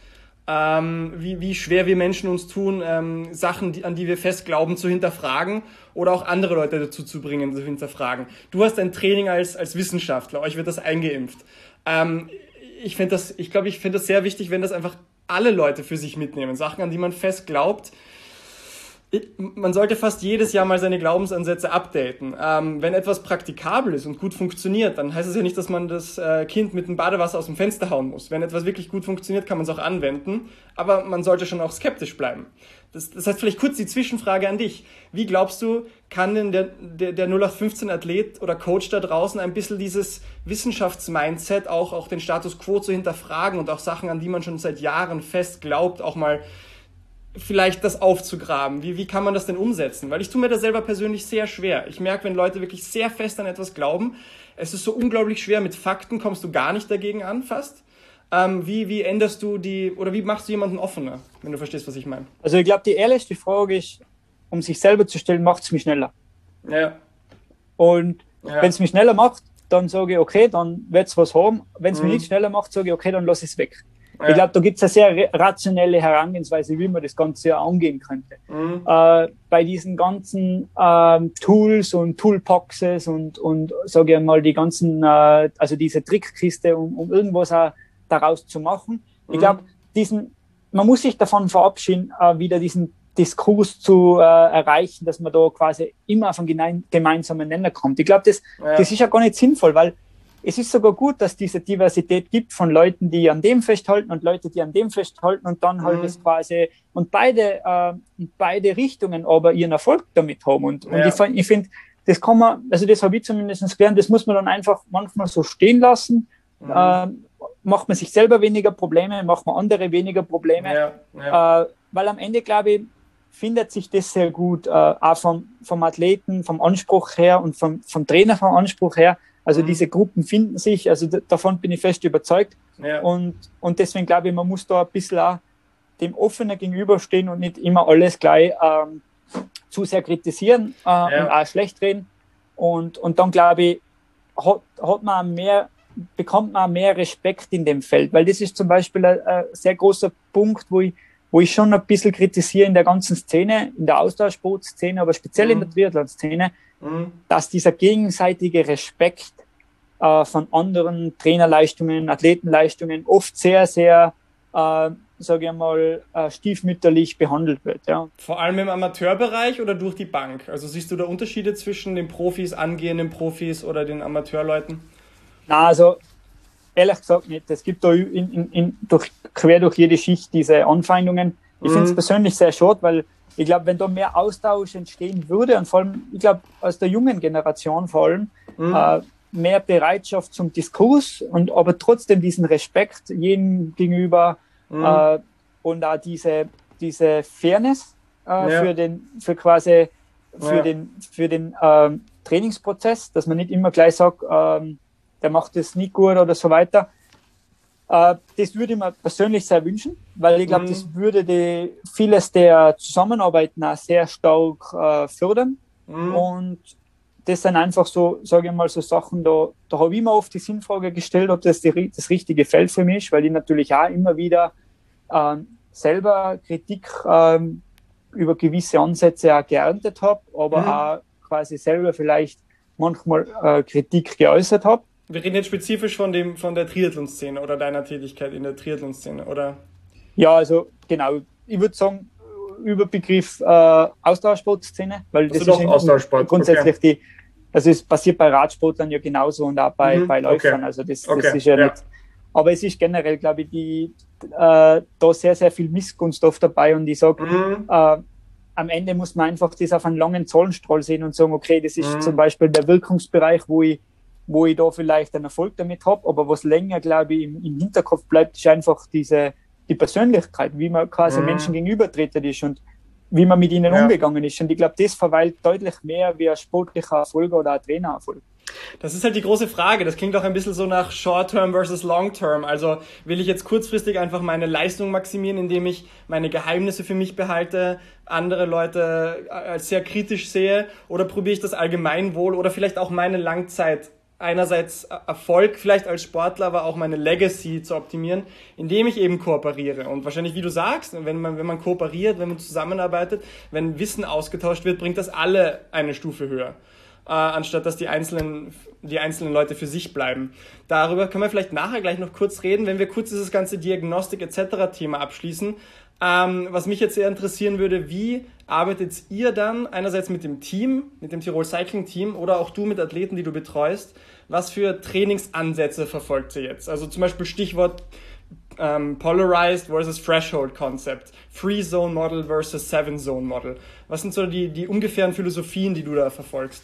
Ähm, wie, wie schwer wir Menschen uns tun, ähm, Sachen, die, an die wir fest glauben, zu hinterfragen oder auch andere Leute dazu zu bringen, zu hinterfragen. Du hast ein Training als, als Wissenschaftler, euch wird das eingeimpft. Ähm, ich finde das, ich glaube, ich finde das sehr wichtig, wenn das einfach alle Leute für sich mitnehmen, Sachen, an die man fest glaubt. Man sollte fast jedes Jahr mal seine Glaubensansätze updaten. Ähm, wenn etwas praktikabel ist und gut funktioniert, dann heißt es ja nicht, dass man das äh, Kind mit dem Badewasser aus dem Fenster hauen muss. Wenn etwas wirklich gut funktioniert, kann man es auch anwenden, aber man sollte schon auch skeptisch bleiben. Das, das heißt, vielleicht kurz die Zwischenfrage an dich. Wie glaubst du, kann denn der, der, der null acht fünfzehn Athlet oder Coach da draußen ein bisschen dieses Wissenschaftsmindset, auch, auch den Status quo zu hinterfragen und auch Sachen, an die man schon seit Jahren fest glaubt, auch mal vielleicht das aufzugraben? Wie, wie kann man das denn umsetzen? Weil ich tue mir das selber persönlich sehr schwer. Ich merke, wenn Leute wirklich sehr fest an etwas glauben, es ist so unglaublich schwer. Mit Fakten kommst du gar nicht dagegen an, fast. Ähm, wie, wie änderst du die, oder wie machst du jemanden offener, wenn du verstehst, was ich meine? Also ich glaube, die ehrlichste Frage ist, um sich selber zu stellen, macht es mich schneller. Ja. Und ja. wenn es mich schneller macht, dann sage ich, okay, dann wird es was haben. Wenn es Mhm. mich nicht schneller macht, sage ich, okay, dann lass es weg. Ja. Ich glaube, da gibt es eine sehr rationelle Herangehensweise, wie man das Ganze angehen könnte. Mhm. Äh, bei diesen ganzen ähm, Tools und Toolboxes und, und sage ich mal, die ganzen, äh, also diese Trickkiste, um, um irgendwas auch daraus zu machen. Mhm. Ich glaube, diesen, man muss sich davon verabschieden, äh, wieder diesen Diskurs zu äh, erreichen, dass man da quasi immer auf einen gemein, gemeinsamen Nenner kommt. Ich glaube, das, Ja. das ist ja gar nicht sinnvoll, weil es ist sogar gut, dass diese Diversität gibt von Leuten, die an dem festhalten und Leute, die an dem festhalten und dann halt Mhm. das quasi und beide äh, beide Richtungen aber ihren Erfolg damit haben. Und, und Ja. ich, find- ich finde, das kann man, also das habe ich zumindest gelernt, das muss man dann einfach manchmal so stehen lassen. Mhm. Äh, macht man sich selber weniger Probleme, macht man andere weniger Probleme. Ja. Ja. Äh, weil am Ende, glaube ich, findet sich das sehr gut, äh, auch vom, vom Athleten, vom Anspruch her und vom, vom Trainer vom Anspruch her. Also Mhm. diese diese Gruppen finden sich, also d- davon bin ich fest überzeugt. Ja. Und, und deswegen glaube ich, man muss da ein bisschen auch dem offener gegenüberstehen und nicht immer alles gleich ähm, zu sehr kritisieren äh, Ja. und auch schlecht reden. Und, und dann glaube ich, hat, hat man mehr, bekommt man mehr Respekt in dem Feld, weil das ist zum Beispiel ein, ein sehr großer Punkt, wo ich, wo ich schon ein bisschen kritisiere in der ganzen Szene, in der Ausdauersportszene, aber speziell mhm. in der Triathlon-Szene, mhm. dass dieser gegenseitige Respekt äh, von anderen Trainerleistungen, Athletenleistungen oft sehr, sehr, äh, sage ich mal, äh, stiefmütterlich behandelt wird. Ja. Vor allem im Amateurbereich oder durch die Bank? Also siehst du da Unterschiede zwischen den Profis, angehenden Profis oder den Amateurleuten? Na, also ehrlich gesagt nicht. Es gibt da in, in, in, durch, quer durch jede Schicht diese Anfeindungen. Ich mhm. finde es persönlich sehr schade, weil ich glaube, wenn da mehr Austausch entstehen würde und vor allem, ich glaube, aus der jungen Generation vor allem, mhm. äh, mehr Bereitschaft zum Diskurs und aber trotzdem diesen Respekt jedem gegenüber mhm. äh, und auch diese, diese Fairness äh, ja. für den, für quasi für ja. den, für den ähm, Trainingsprozess, dass man nicht immer gleich sagt, ähm, der macht das nicht gut oder so weiter. Äh, das würde ich mir persönlich sehr wünschen, weil ich glaube, mhm. das würde die, vieles der Zusammenarbeiten auch sehr stark äh, fördern. Mhm. Und das sind einfach so, sage ich mal, so Sachen, da, da habe ich mir oft die Sinnfrage gestellt, ob das die, das richtige Feld für mich ist, weil ich natürlich auch immer wieder ähm, selber Kritik ähm, über gewisse Ansätze auch geerntet habe, aber mhm. auch quasi selber vielleicht manchmal äh, Kritik geäußert habe. Wir reden jetzt spezifisch von dem, von der Triathlon-Szene oder deiner Tätigkeit in der Triathlon-Szene, oder? Ja, also genau. Ich würde sagen, Überbegriff äh, Ausdauersportszene, weil also das doch ist Ausdauersport. grundsätzlich okay. die, also es passiert bei Radsportlern ja genauso und auch bei, mhm, bei Läufern. Okay. Also das, das okay. ist ja, ja nicht. Aber es ist generell, glaube ich, die, äh, da sehr, sehr viel Missgunst oft dabei und ich sage, mhm. äh, am Ende muss man einfach das auf einen langen Zahlenstrahl sehen und sagen, okay, das ist mhm. zum Beispiel der Wirkungsbereich, wo ich wo ich da vielleicht einen Erfolg damit habe, aber was länger, glaube ich, im, im Hinterkopf bleibt, ist einfach diese, die Persönlichkeit, wie man quasi mhm. Menschen gegenübertreten ist und wie man mit ihnen ja. umgegangen ist. Und ich glaube, das verweilt deutlich mehr wie ein sportlicher Erfolg oder ein Trainererfolg. Das ist halt die große Frage. Das klingt auch ein bisschen so nach Short-Term versus Long-Term. Also will ich jetzt kurzfristig einfach meine Leistung maximieren, indem ich meine Geheimnisse für mich behalte, andere Leute als sehr kritisch sehe, oder probiere ich das Allgemeinwohl oder vielleicht auch meine Langzeit einerseits Erfolg vielleicht als Sportler, aber auch meine Legacy zu optimieren, indem ich eben kooperiere. Und wahrscheinlich, wie du sagst, wenn man, wenn man kooperiert, wenn man zusammenarbeitet, wenn Wissen ausgetauscht wird, bringt das alle eine Stufe höher, äh, anstatt dass die einzelnen, die einzelnen Leute für sich bleiben. Darüber können wir vielleicht nachher gleich noch kurz reden, wenn wir kurz dieses ganze Diagnostik et cetera Thema abschließen. Ähm, was mich jetzt sehr interessieren würde, wie arbeitet ihr dann einerseits mit dem Team, mit dem Tirol Cycling Team oder auch du mit Athleten, die du betreust, was für Trainingsansätze verfolgt ihr jetzt? Also zum Beispiel Stichwort ähm, Polarized versus Threshold Concept, Free Zone Model versus Seven Zone Model. Was sind so die, die ungefähren Philosophien, die du da verfolgst?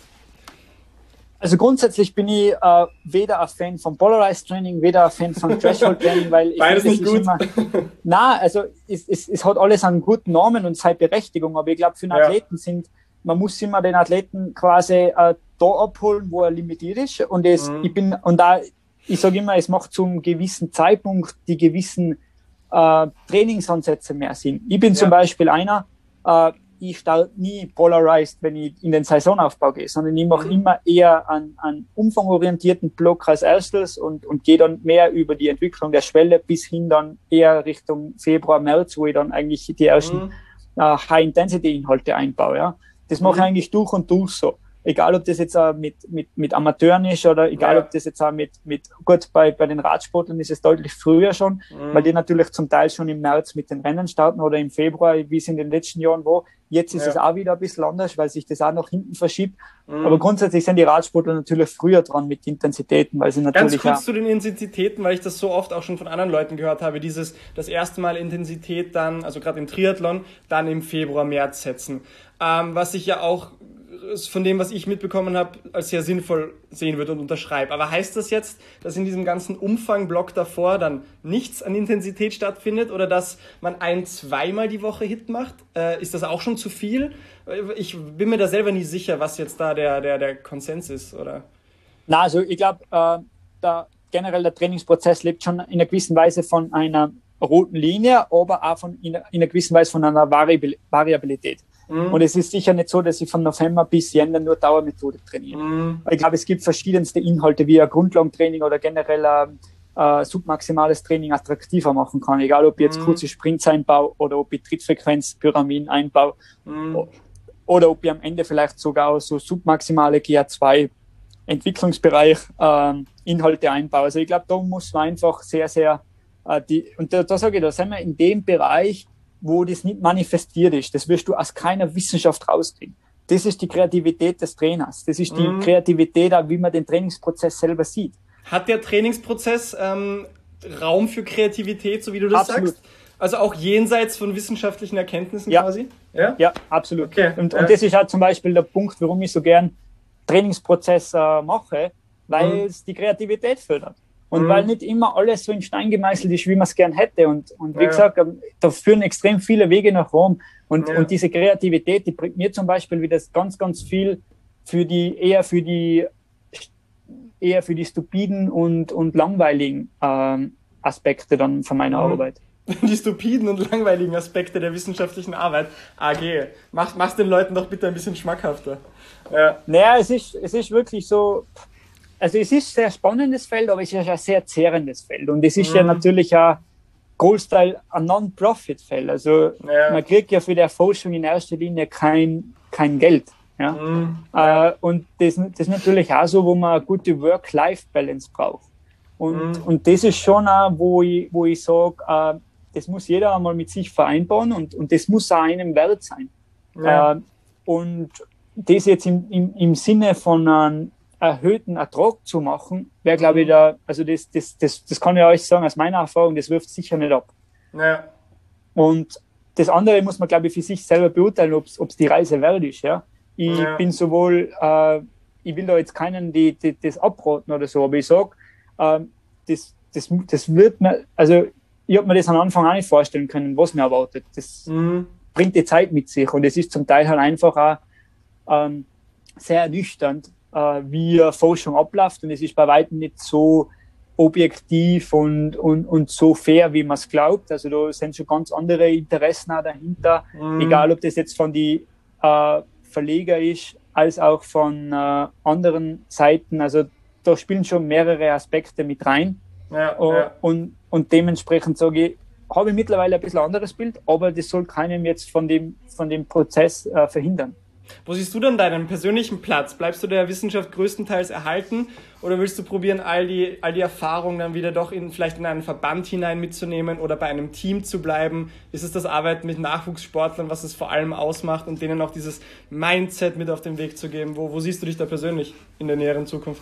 Also grundsätzlich bin ich äh, weder ein Fan von Polarized Training, weder ein Fan von Threshold Training, weil ich beides nicht gut. Immer, na, also es, es, es hat alles einen guten Namen und seine Berechtigung, aber ich glaube, für einen ja. Athleten sind, man muss immer den Athleten quasi äh, da abholen, wo er limitiert ist. Und es, mhm. ich bin, und da, ich sage immer, es macht zum gewissen Zeitpunkt die gewissen äh, Trainingsansätze mehr Sinn. Ich bin ja. zum Beispiel einer, äh, ich starte nie polarized, wenn ich in den Saisonaufbau gehe, sondern ich mache mhm. immer eher einen, einen umfangorientierten Block als erstes und, und gehe dann mehr über die Entwicklung der Schwelle bis hin dann eher Richtung Februar, März, wo ich dann eigentlich die ersten mhm. äh, High-Intensity-Inhalte einbaue. Ja. Das mache ich mhm. eigentlich durch und durch so. Egal, ob das jetzt auch mit, mit, mit Amateuren ist oder egal, ja. ob das jetzt auch mit, mit gut, bei, bei den Radsportlern ist es deutlich früher schon, mhm. weil die natürlich zum Teil schon im März mit den Rennen starten oder im Februar, wie es in den letzten Jahren war. Jetzt ist ja. es auch wieder ein bisschen anders, weil sich das auch nach hinten verschiebt. Mhm. Aber grundsätzlich sind die Radsportler natürlich früher dran mit Intensitäten, weil sie natürlich Ganz kurz zu den Intensitäten, weil ich das so oft auch schon von anderen Leuten gehört habe, dieses, das erste Mal Intensität dann, also gerade im Triathlon, dann im Februar, März setzen. Ähm, was ich ja auch von dem, was ich mitbekommen habe, als sehr sinnvoll sehen würde und unterschreibe. Aber heißt das jetzt, dass in diesem ganzen Umfangblock davor dann nichts an Intensität stattfindet oder dass man ein-, zweimal die Woche Hit macht? Äh, ist das auch schon zu viel? Ich bin mir da selber nie sicher, was jetzt da der, der, der Konsens ist, oder? Na, also ich glaube, äh, der, generell der Trainingsprozess lebt schon in einer gewissen Weise von einer roten Linie, aber auch von, in, in einer gewissen Weise von einer Variabil- Variabilität. Mhm. Und es ist sicher nicht so, dass ich von November bis Jänner nur Dauermethode trainiere. Mhm. Ich glaube, es gibt verschiedenste Inhalte, wie ein Grundlagentraining oder generell ein äh, submaximales Training attraktiver machen kann. Egal, ob ich jetzt mhm. kurze Sprints einbaue oder ob ich Trittfrequenzpyramiden einbaue mhm. oder ob ich am Ende vielleicht sogar so submaximale G A zwei Entwicklungsbereich äh, Inhalte einbaue. Also ich glaube, da muss man einfach sehr, sehr äh, die, und da, da sage ich, da sind wir in dem Bereich, wo das nicht manifestiert ist. Das wirst du aus keiner Wissenschaft rauskriegen. Das ist die Kreativität des Trainers. Das ist die mhm. Kreativität, wie man den Trainingsprozess selber sieht. Hat der Trainingsprozess ähm, Raum für Kreativität, so wie du das absolut. sagst? Also auch jenseits von wissenschaftlichen Erkenntnissen ja. quasi? Ja, ja, absolut. Okay. Und, ja. und das ist halt zum Beispiel der Punkt, warum ich so gern Trainingsprozess äh, mache, weil mhm. es die Kreativität fördert. Und mhm. weil nicht immer alles so in Stein gemeißelt ist, wie man es gern hätte. Und, und wie ja. gesagt, da führen extrem viele Wege nach Rom. Und, ja. und diese Kreativität, die bringt mir zum Beispiel wieder ganz, ganz viel für die, eher für die eher für die stupiden und, und langweiligen ähm, Aspekte dann von meiner mhm. Arbeit. Die stupiden und langweiligen Aspekte der wissenschaftlichen Arbeit. A G, mach, mach's den Leuten doch bitte ein bisschen schmackhafter. Ja. Naja, es ist, es ist wirklich so, also es ist ein sehr spannendes Feld, aber es ist ein sehr zehrendes Feld. Und es ist mhm. ja natürlich ein Großteil ein Non-Profit-Feld. Also ja. man kriegt ja für die Forschung in erster Linie kein, kein Geld. Ja? Mhm. Äh, und das, das ist natürlich auch so, wo man eine gute Work-Life-Balance braucht. Und, mhm. und das ist schon auch, wo ich, wo ich sage, äh, das muss jeder einmal mit sich vereinbaren und, und das muss auch einem wert sein. Ja. Äh, und das jetzt im, im, im Sinne von einem erhöhten Ertrag zu machen, wäre, glaube ich, da, also das, das, das, das kann ich euch sagen, aus meiner Erfahrung, das wirft sicher nicht ab. Ja. Und das andere muss man, glaube ich, für sich selber beurteilen, ob es die Reise wert ist. Ja? Ich ja. bin sowohl, äh, ich will da jetzt keinen die, die, das abraten oder so, aber ich sage, äh, das, das, das wird mir, also ich habe mir das am Anfang auch nicht vorstellen können, was mir erwartet. Das mhm. bringt die Zeit mit sich und es ist zum Teil halt einfach auch ähm, sehr ernüchternd, äh, wie Forschung abläuft und es ist bei weitem nicht so objektiv und, und, und so fair, wie man es glaubt. Also da sind schon ganz andere Interessen auch dahinter, mhm. egal ob das jetzt von die äh, Verleger ist, als auch von äh, anderen Seiten. Also da spielen schon mehrere Aspekte mit rein. Ja, und, ja. und, und dementsprechend sage ich, habe ich mittlerweile ein bisschen anderes Bild, aber das soll keinem jetzt von dem, von dem Prozess äh, verhindern. Wo siehst du dann deinen persönlichen Platz? Bleibst du der Wissenschaft größtenteils erhalten oder willst du probieren, all die, all die Erfahrungen dann wieder doch in, vielleicht in einen Verband hinein mitzunehmen oder bei einem Team zu bleiben? Ist es das Arbeiten mit Nachwuchssportlern, was es vor allem ausmacht und denen auch dieses Mindset mit auf den Weg zu geben? Wo, wo siehst du dich da persönlich in der näheren Zukunft?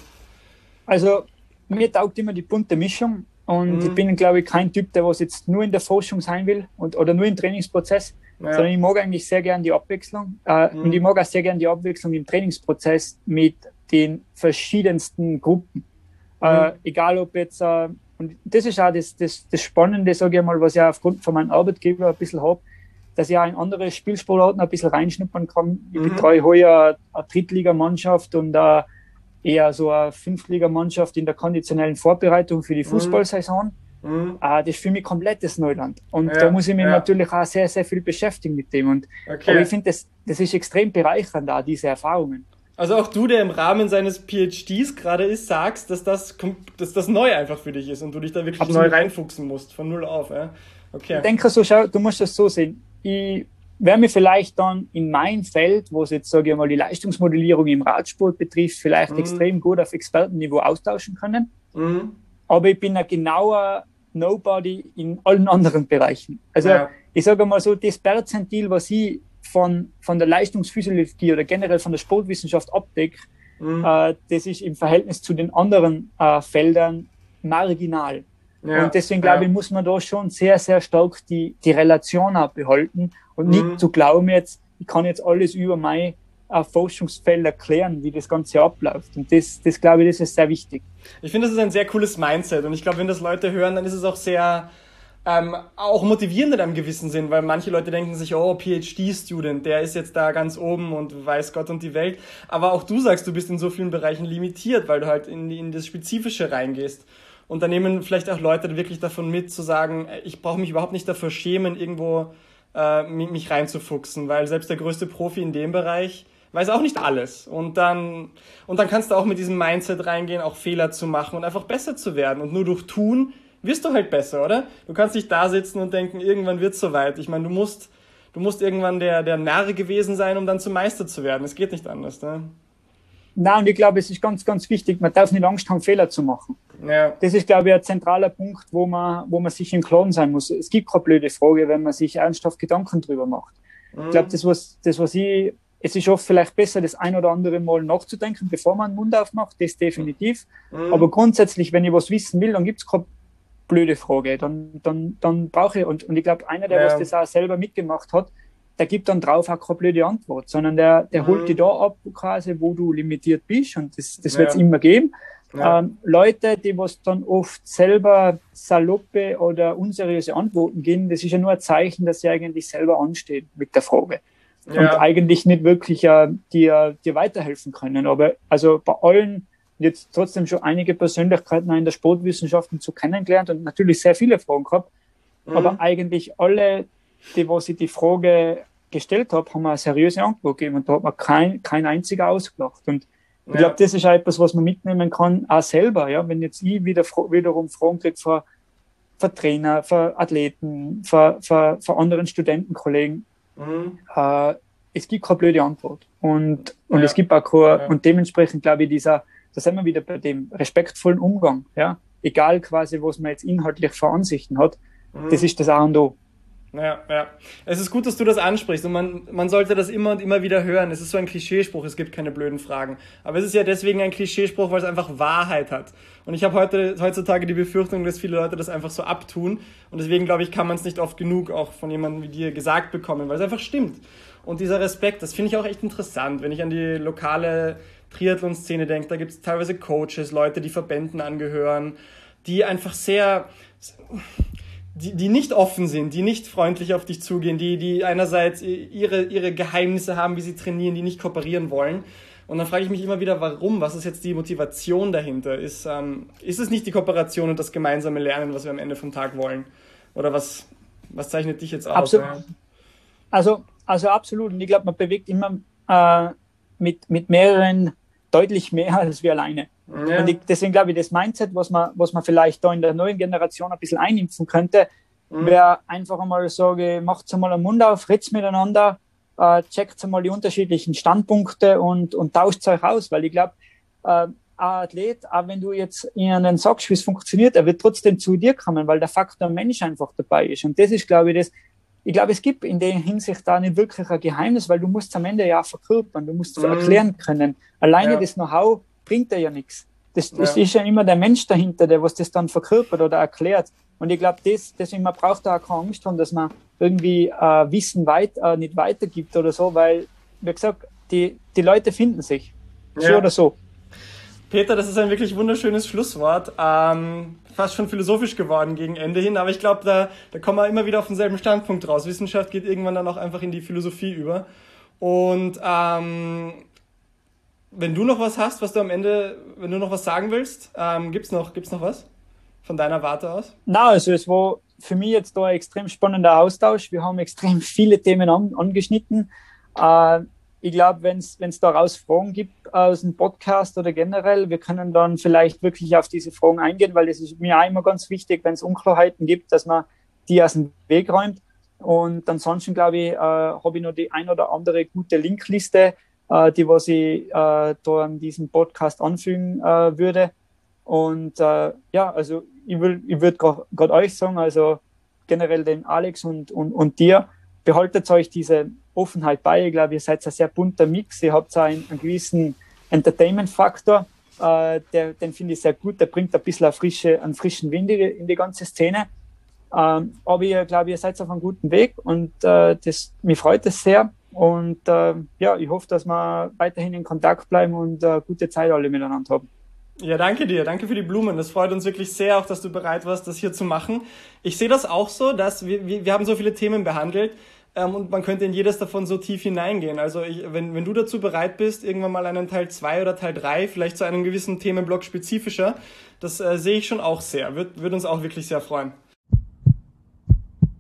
Also mir taugt immer die bunte Mischung und mhm. ich bin, glaube ich, kein Typ, der was jetzt nur in der Forschung sein will und, oder nur im Trainingsprozess, ja. sondern ich mag eigentlich sehr gern die Abwechslung äh, mhm. und ich mag auch sehr gern die Abwechslung im Trainingsprozess mit den verschiedensten Gruppen. Mhm. Äh, egal ob jetzt, äh, und das ist auch das, das, das Spannende, sage ich mal, was ich auch aufgrund von meinem Arbeitgeber ein bisschen habe, dass ich auch in andere Spielsportarten ein bisschen reinschnuppern kann. Ich mhm. betreue heuer eine Drittligamannschaft und äh, eher so eine Fünftligamannschaft in der konditionellen Vorbereitung für die Fußballsaison. Mhm. Äh, das ist für mich komplettes Neuland. Und ja, da muss ich mich ja. natürlich auch sehr, sehr viel beschäftigen mit dem. Und, okay. Aber ich finde, das, das ist extrem bereichernd, da diese Erfahrungen. Also auch du, der im Rahmen seines PhDs gerade ist, sagst, dass das, dass das neu einfach für dich ist und du dich da wirklich Absolut. neu reinfuchsen musst, von null auf. Ja? Okay. Ich denke so, schau, du musst das so sehen. Ich werde mich vielleicht dann in mein Feld, wo es jetzt, sage ich mal, die Leistungsmodellierung im Radsport betrifft, vielleicht mhm. extrem gut auf Expertenniveau austauschen können. Mhm. Aber ich bin ein genauer Nobody in allen anderen Bereichen. Also ja. ich sage mal so, das Perzentil, was ich von, von der Leistungsphysiologie oder generell von der Sportwissenschaft abdecke, mhm. äh, das ist im Verhältnis zu den anderen äh, Feldern marginal. Ja. Und deswegen glaube ich, muss man da schon sehr, sehr stark die, die Relation auch behalten und mhm. nicht zu glauben jetzt, ich kann jetzt alles über mein äh, Forschungsfeld erklären, wie das Ganze abläuft. Und das, das glaube ich, das ist sehr wichtig. Ich finde, das ist ein sehr cooles Mindset und ich glaube, wenn das Leute hören, dann ist es auch sehr ähm, auch motivierend in einem gewissen Sinn, weil manche Leute denken sich, oh, PhD-Student, der ist jetzt da ganz oben und weiß Gott und die Welt. Aber auch du sagst, du bist in so vielen Bereichen limitiert, weil du halt in, in das Spezifische reingehst. Und da nehmen vielleicht auch Leute wirklich davon mit, zu sagen, ich brauche mich überhaupt nicht dafür schämen, irgendwo äh, mich reinzufuchsen, weil selbst der größte Profi in dem Bereich weiß auch nicht alles. Und dann, und dann kannst du auch mit diesem Mindset reingehen, auch Fehler zu machen und einfach besser zu werden. Und nur durch Tun wirst du halt besser, oder? Du kannst nicht da sitzen und denken, irgendwann wird's soweit. Ich meine, du musst, du musst irgendwann der, der Narr gewesen sein, um dann zum Meister zu werden. Es geht nicht anders, ne? Nein, und ich glaube, es ist ganz, ganz wichtig, man darf nicht Angst haben, Fehler zu machen. Ja. Das ist, glaube ich, ein zentraler Punkt, wo man, wo man sich im Klaren sein muss. Es gibt keine blöde Frage, wenn man sich ernsthaft Gedanken drüber macht. Mhm. Ich glaube, das was, das, was ich, es ist oft vielleicht besser, das ein oder andere Mal nachzudenken, bevor man den Mund aufmacht, das definitiv. Mhm. Aber grundsätzlich, wenn ich was wissen will, dann gibt es keine blöde Frage. Dann, dann, dann brauche ich, und, und ich glaube, einer, der ja. was das auch selber mitgemacht hat, der gibt dann drauf auch keine blöde Antwort, sondern der, der mhm. holt dich da ab, quasi, wo du limitiert bist, und das, das wird es ja. immer geben. Ja. Ähm, Leute, die was dann oft selber saloppe oder unseriöse Antworten geben, das ist ja nur ein Zeichen, dass sie eigentlich selber anstehen mit der Frage. Ja. Und eigentlich nicht wirklich äh, dir, dir weiterhelfen können. Aber also bei allen, jetzt trotzdem schon einige Persönlichkeiten in der Sportwissenschaften zu kennengelernt und natürlich sehr viele Fragen gehabt, mhm. aber eigentlich alle, die, was ich die Frage gestellt habe, haben eine seriöse Antwort gegeben, und da hat man kein, kein einziger ausgelacht. Und ich ja. glaube, das ist auch etwas, was man mitnehmen kann, auch selber. Ja, wenn jetzt ich wieder wiederum Fragen kriege von, von Trainer, von Athleten, von, von, von anderen Studentenkollegen, mhm. äh, es gibt keine blöde Antwort. Und, und ja. es gibt auch keine, ja. und dementsprechend glaube ich, dieser, da sind wir wieder bei dem respektvollen Umgang. Ja, egal quasi, was man jetzt inhaltlich für Ansichten hat, mhm. das ist das A und O. Ja, ja. Es ist gut, dass du das ansprichst, und man, man sollte das immer und immer wieder hören. Es ist so ein Klischeespruch, es gibt keine blöden Fragen. Aber es ist ja deswegen ein Klischeespruch, weil es einfach Wahrheit hat. Und ich habe heute heutzutage die Befürchtung, dass viele Leute das einfach so abtun. Und deswegen, glaube ich, kann man es nicht oft genug auch von jemandem wie dir gesagt bekommen, weil es einfach stimmt. Und dieser Respekt, das finde ich auch echt interessant, wenn ich an die lokale Triathlon-Szene denke. Da gibt es teilweise Coaches, Leute, die Verbänden angehören, die einfach sehr... Die, die nicht offen sind, die nicht freundlich auf dich zugehen, die, die einerseits ihre, ihre Geheimnisse haben, wie sie trainieren, die nicht kooperieren wollen. Und dann frage ich mich immer wieder, warum? Was ist jetzt die Motivation dahinter? Ist, ähm, ist es nicht die Kooperation und das gemeinsame Lernen, was wir am Ende vom Tag wollen? Oder was, was zeichnet dich jetzt aus? Absolut. Ja? Also, also absolut. Und ich glaube, man bewegt immer äh, mit, mit mehreren deutlich mehr als wir alleine. Ja. Und ich, deswegen glaube ich, das Mindset, was man, was man vielleicht da in der neuen Generation ein bisschen einimpfen könnte, mhm. wäre einfach einmal sagen, macht einmal einen Mund auf, redet miteinander, äh, checkt einmal die unterschiedlichen Standpunkte und, und tauscht euch aus, weil ich glaube, äh, ein Athlet, auch wenn du jetzt ihnen sagst, wie es funktioniert, er wird trotzdem zu dir kommen, weil der Faktor Mensch einfach dabei ist. Und das ist, glaube ich, das, ich glaube, es gibt in der Hinsicht da nicht wirklich ein Geheimnis, weil du musst am Ende ja verkörpern, du musst mhm. erklären können. Alleine ja. das Know-how bringt ja nichts. Das, das ja. ist ja immer der Mensch dahinter, der was das dann verkörpert oder erklärt. Und ich glaube, das, deswegen man braucht da auch keine Angst haben, dass man irgendwie äh, Wissen weit, äh, nicht weitergibt oder so, weil, wie gesagt, die, die Leute finden sich. So ja. oder so. Peter, das ist ein wirklich wunderschönes Schlusswort. Ähm, fast schon philosophisch geworden gegen Ende hin, aber ich glaube, da, da kommen wir immer wieder auf denselben Standpunkt raus. Wissenschaft geht irgendwann dann auch einfach in die Philosophie über. Und ähm, wenn du noch was hast, was du am Ende, wenn du noch was sagen willst, ähm, gibt's noch, gibt's noch was von deiner Warte aus? Na, also es war für mich jetzt da ein extrem spannender Austausch. Wir haben extrem viele Themen an, angeschnitten. Äh, ich glaube, wenn es daraus Fragen gibt aus dem Podcast oder generell, wir können dann vielleicht wirklich auf diese Fragen eingehen, weil das ist mir auch immer ganz wichtig, wenn es Unklarheiten gibt, dass man die aus dem Weg räumt. Und ansonsten, glaube ich, äh, habe ich noch die ein oder andere gute Linkliste, die, was ich äh, da an diesem Podcast anfügen äh, würde. Und äh, ja, also ich will, ich würde gerade euch sagen, also generell den Alex und, und, und dir, behaltet euch diese Offenheit bei. Ich glaube, ihr seid ein sehr bunter Mix. Ihr habt einen, einen gewissen Entertainment-Faktor, äh, der, den finde ich sehr gut. Der bringt ein bisschen eine frische, einen frischen Wind in die ganze Szene. Ähm, aber ich glaube, ihr seid auf einem guten Weg, und äh, das, mich freut es sehr. Und äh, ja, ich hoffe, dass wir weiterhin in Kontakt bleiben und äh, gute Zeit alle miteinander haben. Ja, danke dir. Danke für die Blumen. Das freut uns wirklich sehr, auch dass du bereit warst, das hier zu machen. Ich sehe das auch so, dass wir, wir, wir haben so viele Themen behandelt ähm, und man könnte in jedes davon so tief hineingehen. Also ich, wenn, wenn du dazu bereit bist, irgendwann mal einen Teil zwei oder Teil drei, vielleicht zu einem gewissen Themenblock spezifischer, das äh, sehe ich schon auch sehr. Wird, wird uns auch wirklich sehr freuen.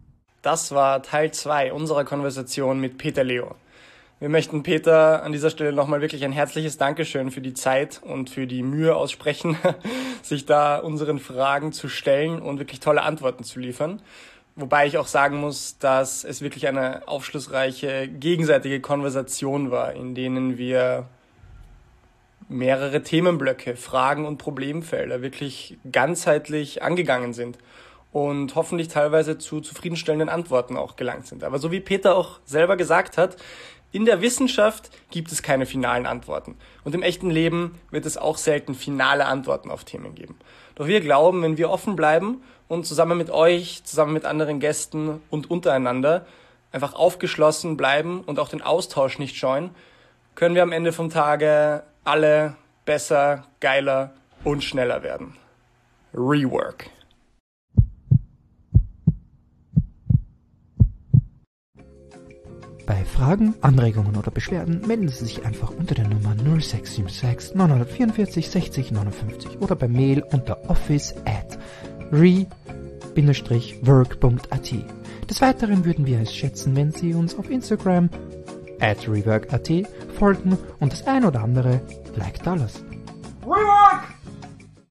Das war Teil zwei unserer Konversation mit Peter Leo. Wir möchten Peter an dieser Stelle nochmal wirklich ein herzliches Dankeschön für die Zeit und für die Mühe aussprechen, sich da unseren Fragen zu stellen und wirklich tolle Antworten zu liefern. Wobei ich auch sagen muss, dass es wirklich eine aufschlussreiche, gegenseitige Konversation war, in denen wir mehrere Themenblöcke, Fragen und Problemfelder wirklich ganzheitlich angegangen sind und hoffentlich teilweise zu zufriedenstellenden Antworten auch gelangt sind. Aber so wie Peter auch selber gesagt hat, in der Wissenschaft gibt es keine finalen Antworten. Und im echten Leben wird es auch selten finale Antworten auf Themen geben. Doch wir glauben, wenn wir offen bleiben und zusammen mit euch, zusammen mit anderen Gästen und untereinander einfach aufgeschlossen bleiben und auch den Austausch nicht scheuen, können wir am Ende vom Tage alle besser, geiler und schneller werden. Rework. Bei Fragen, Anregungen oder Beschwerden melden Sie sich einfach unter der Nummer null sechs sieben sechs neun vier vier sechzig neunundfünfzig oder per Mail unter office at re Bindestrich work punkt a t. Des Weiteren würden wir es schätzen, wenn Sie uns auf Instagram at rework punkt a t folgen und das ein oder andere Like da lassen.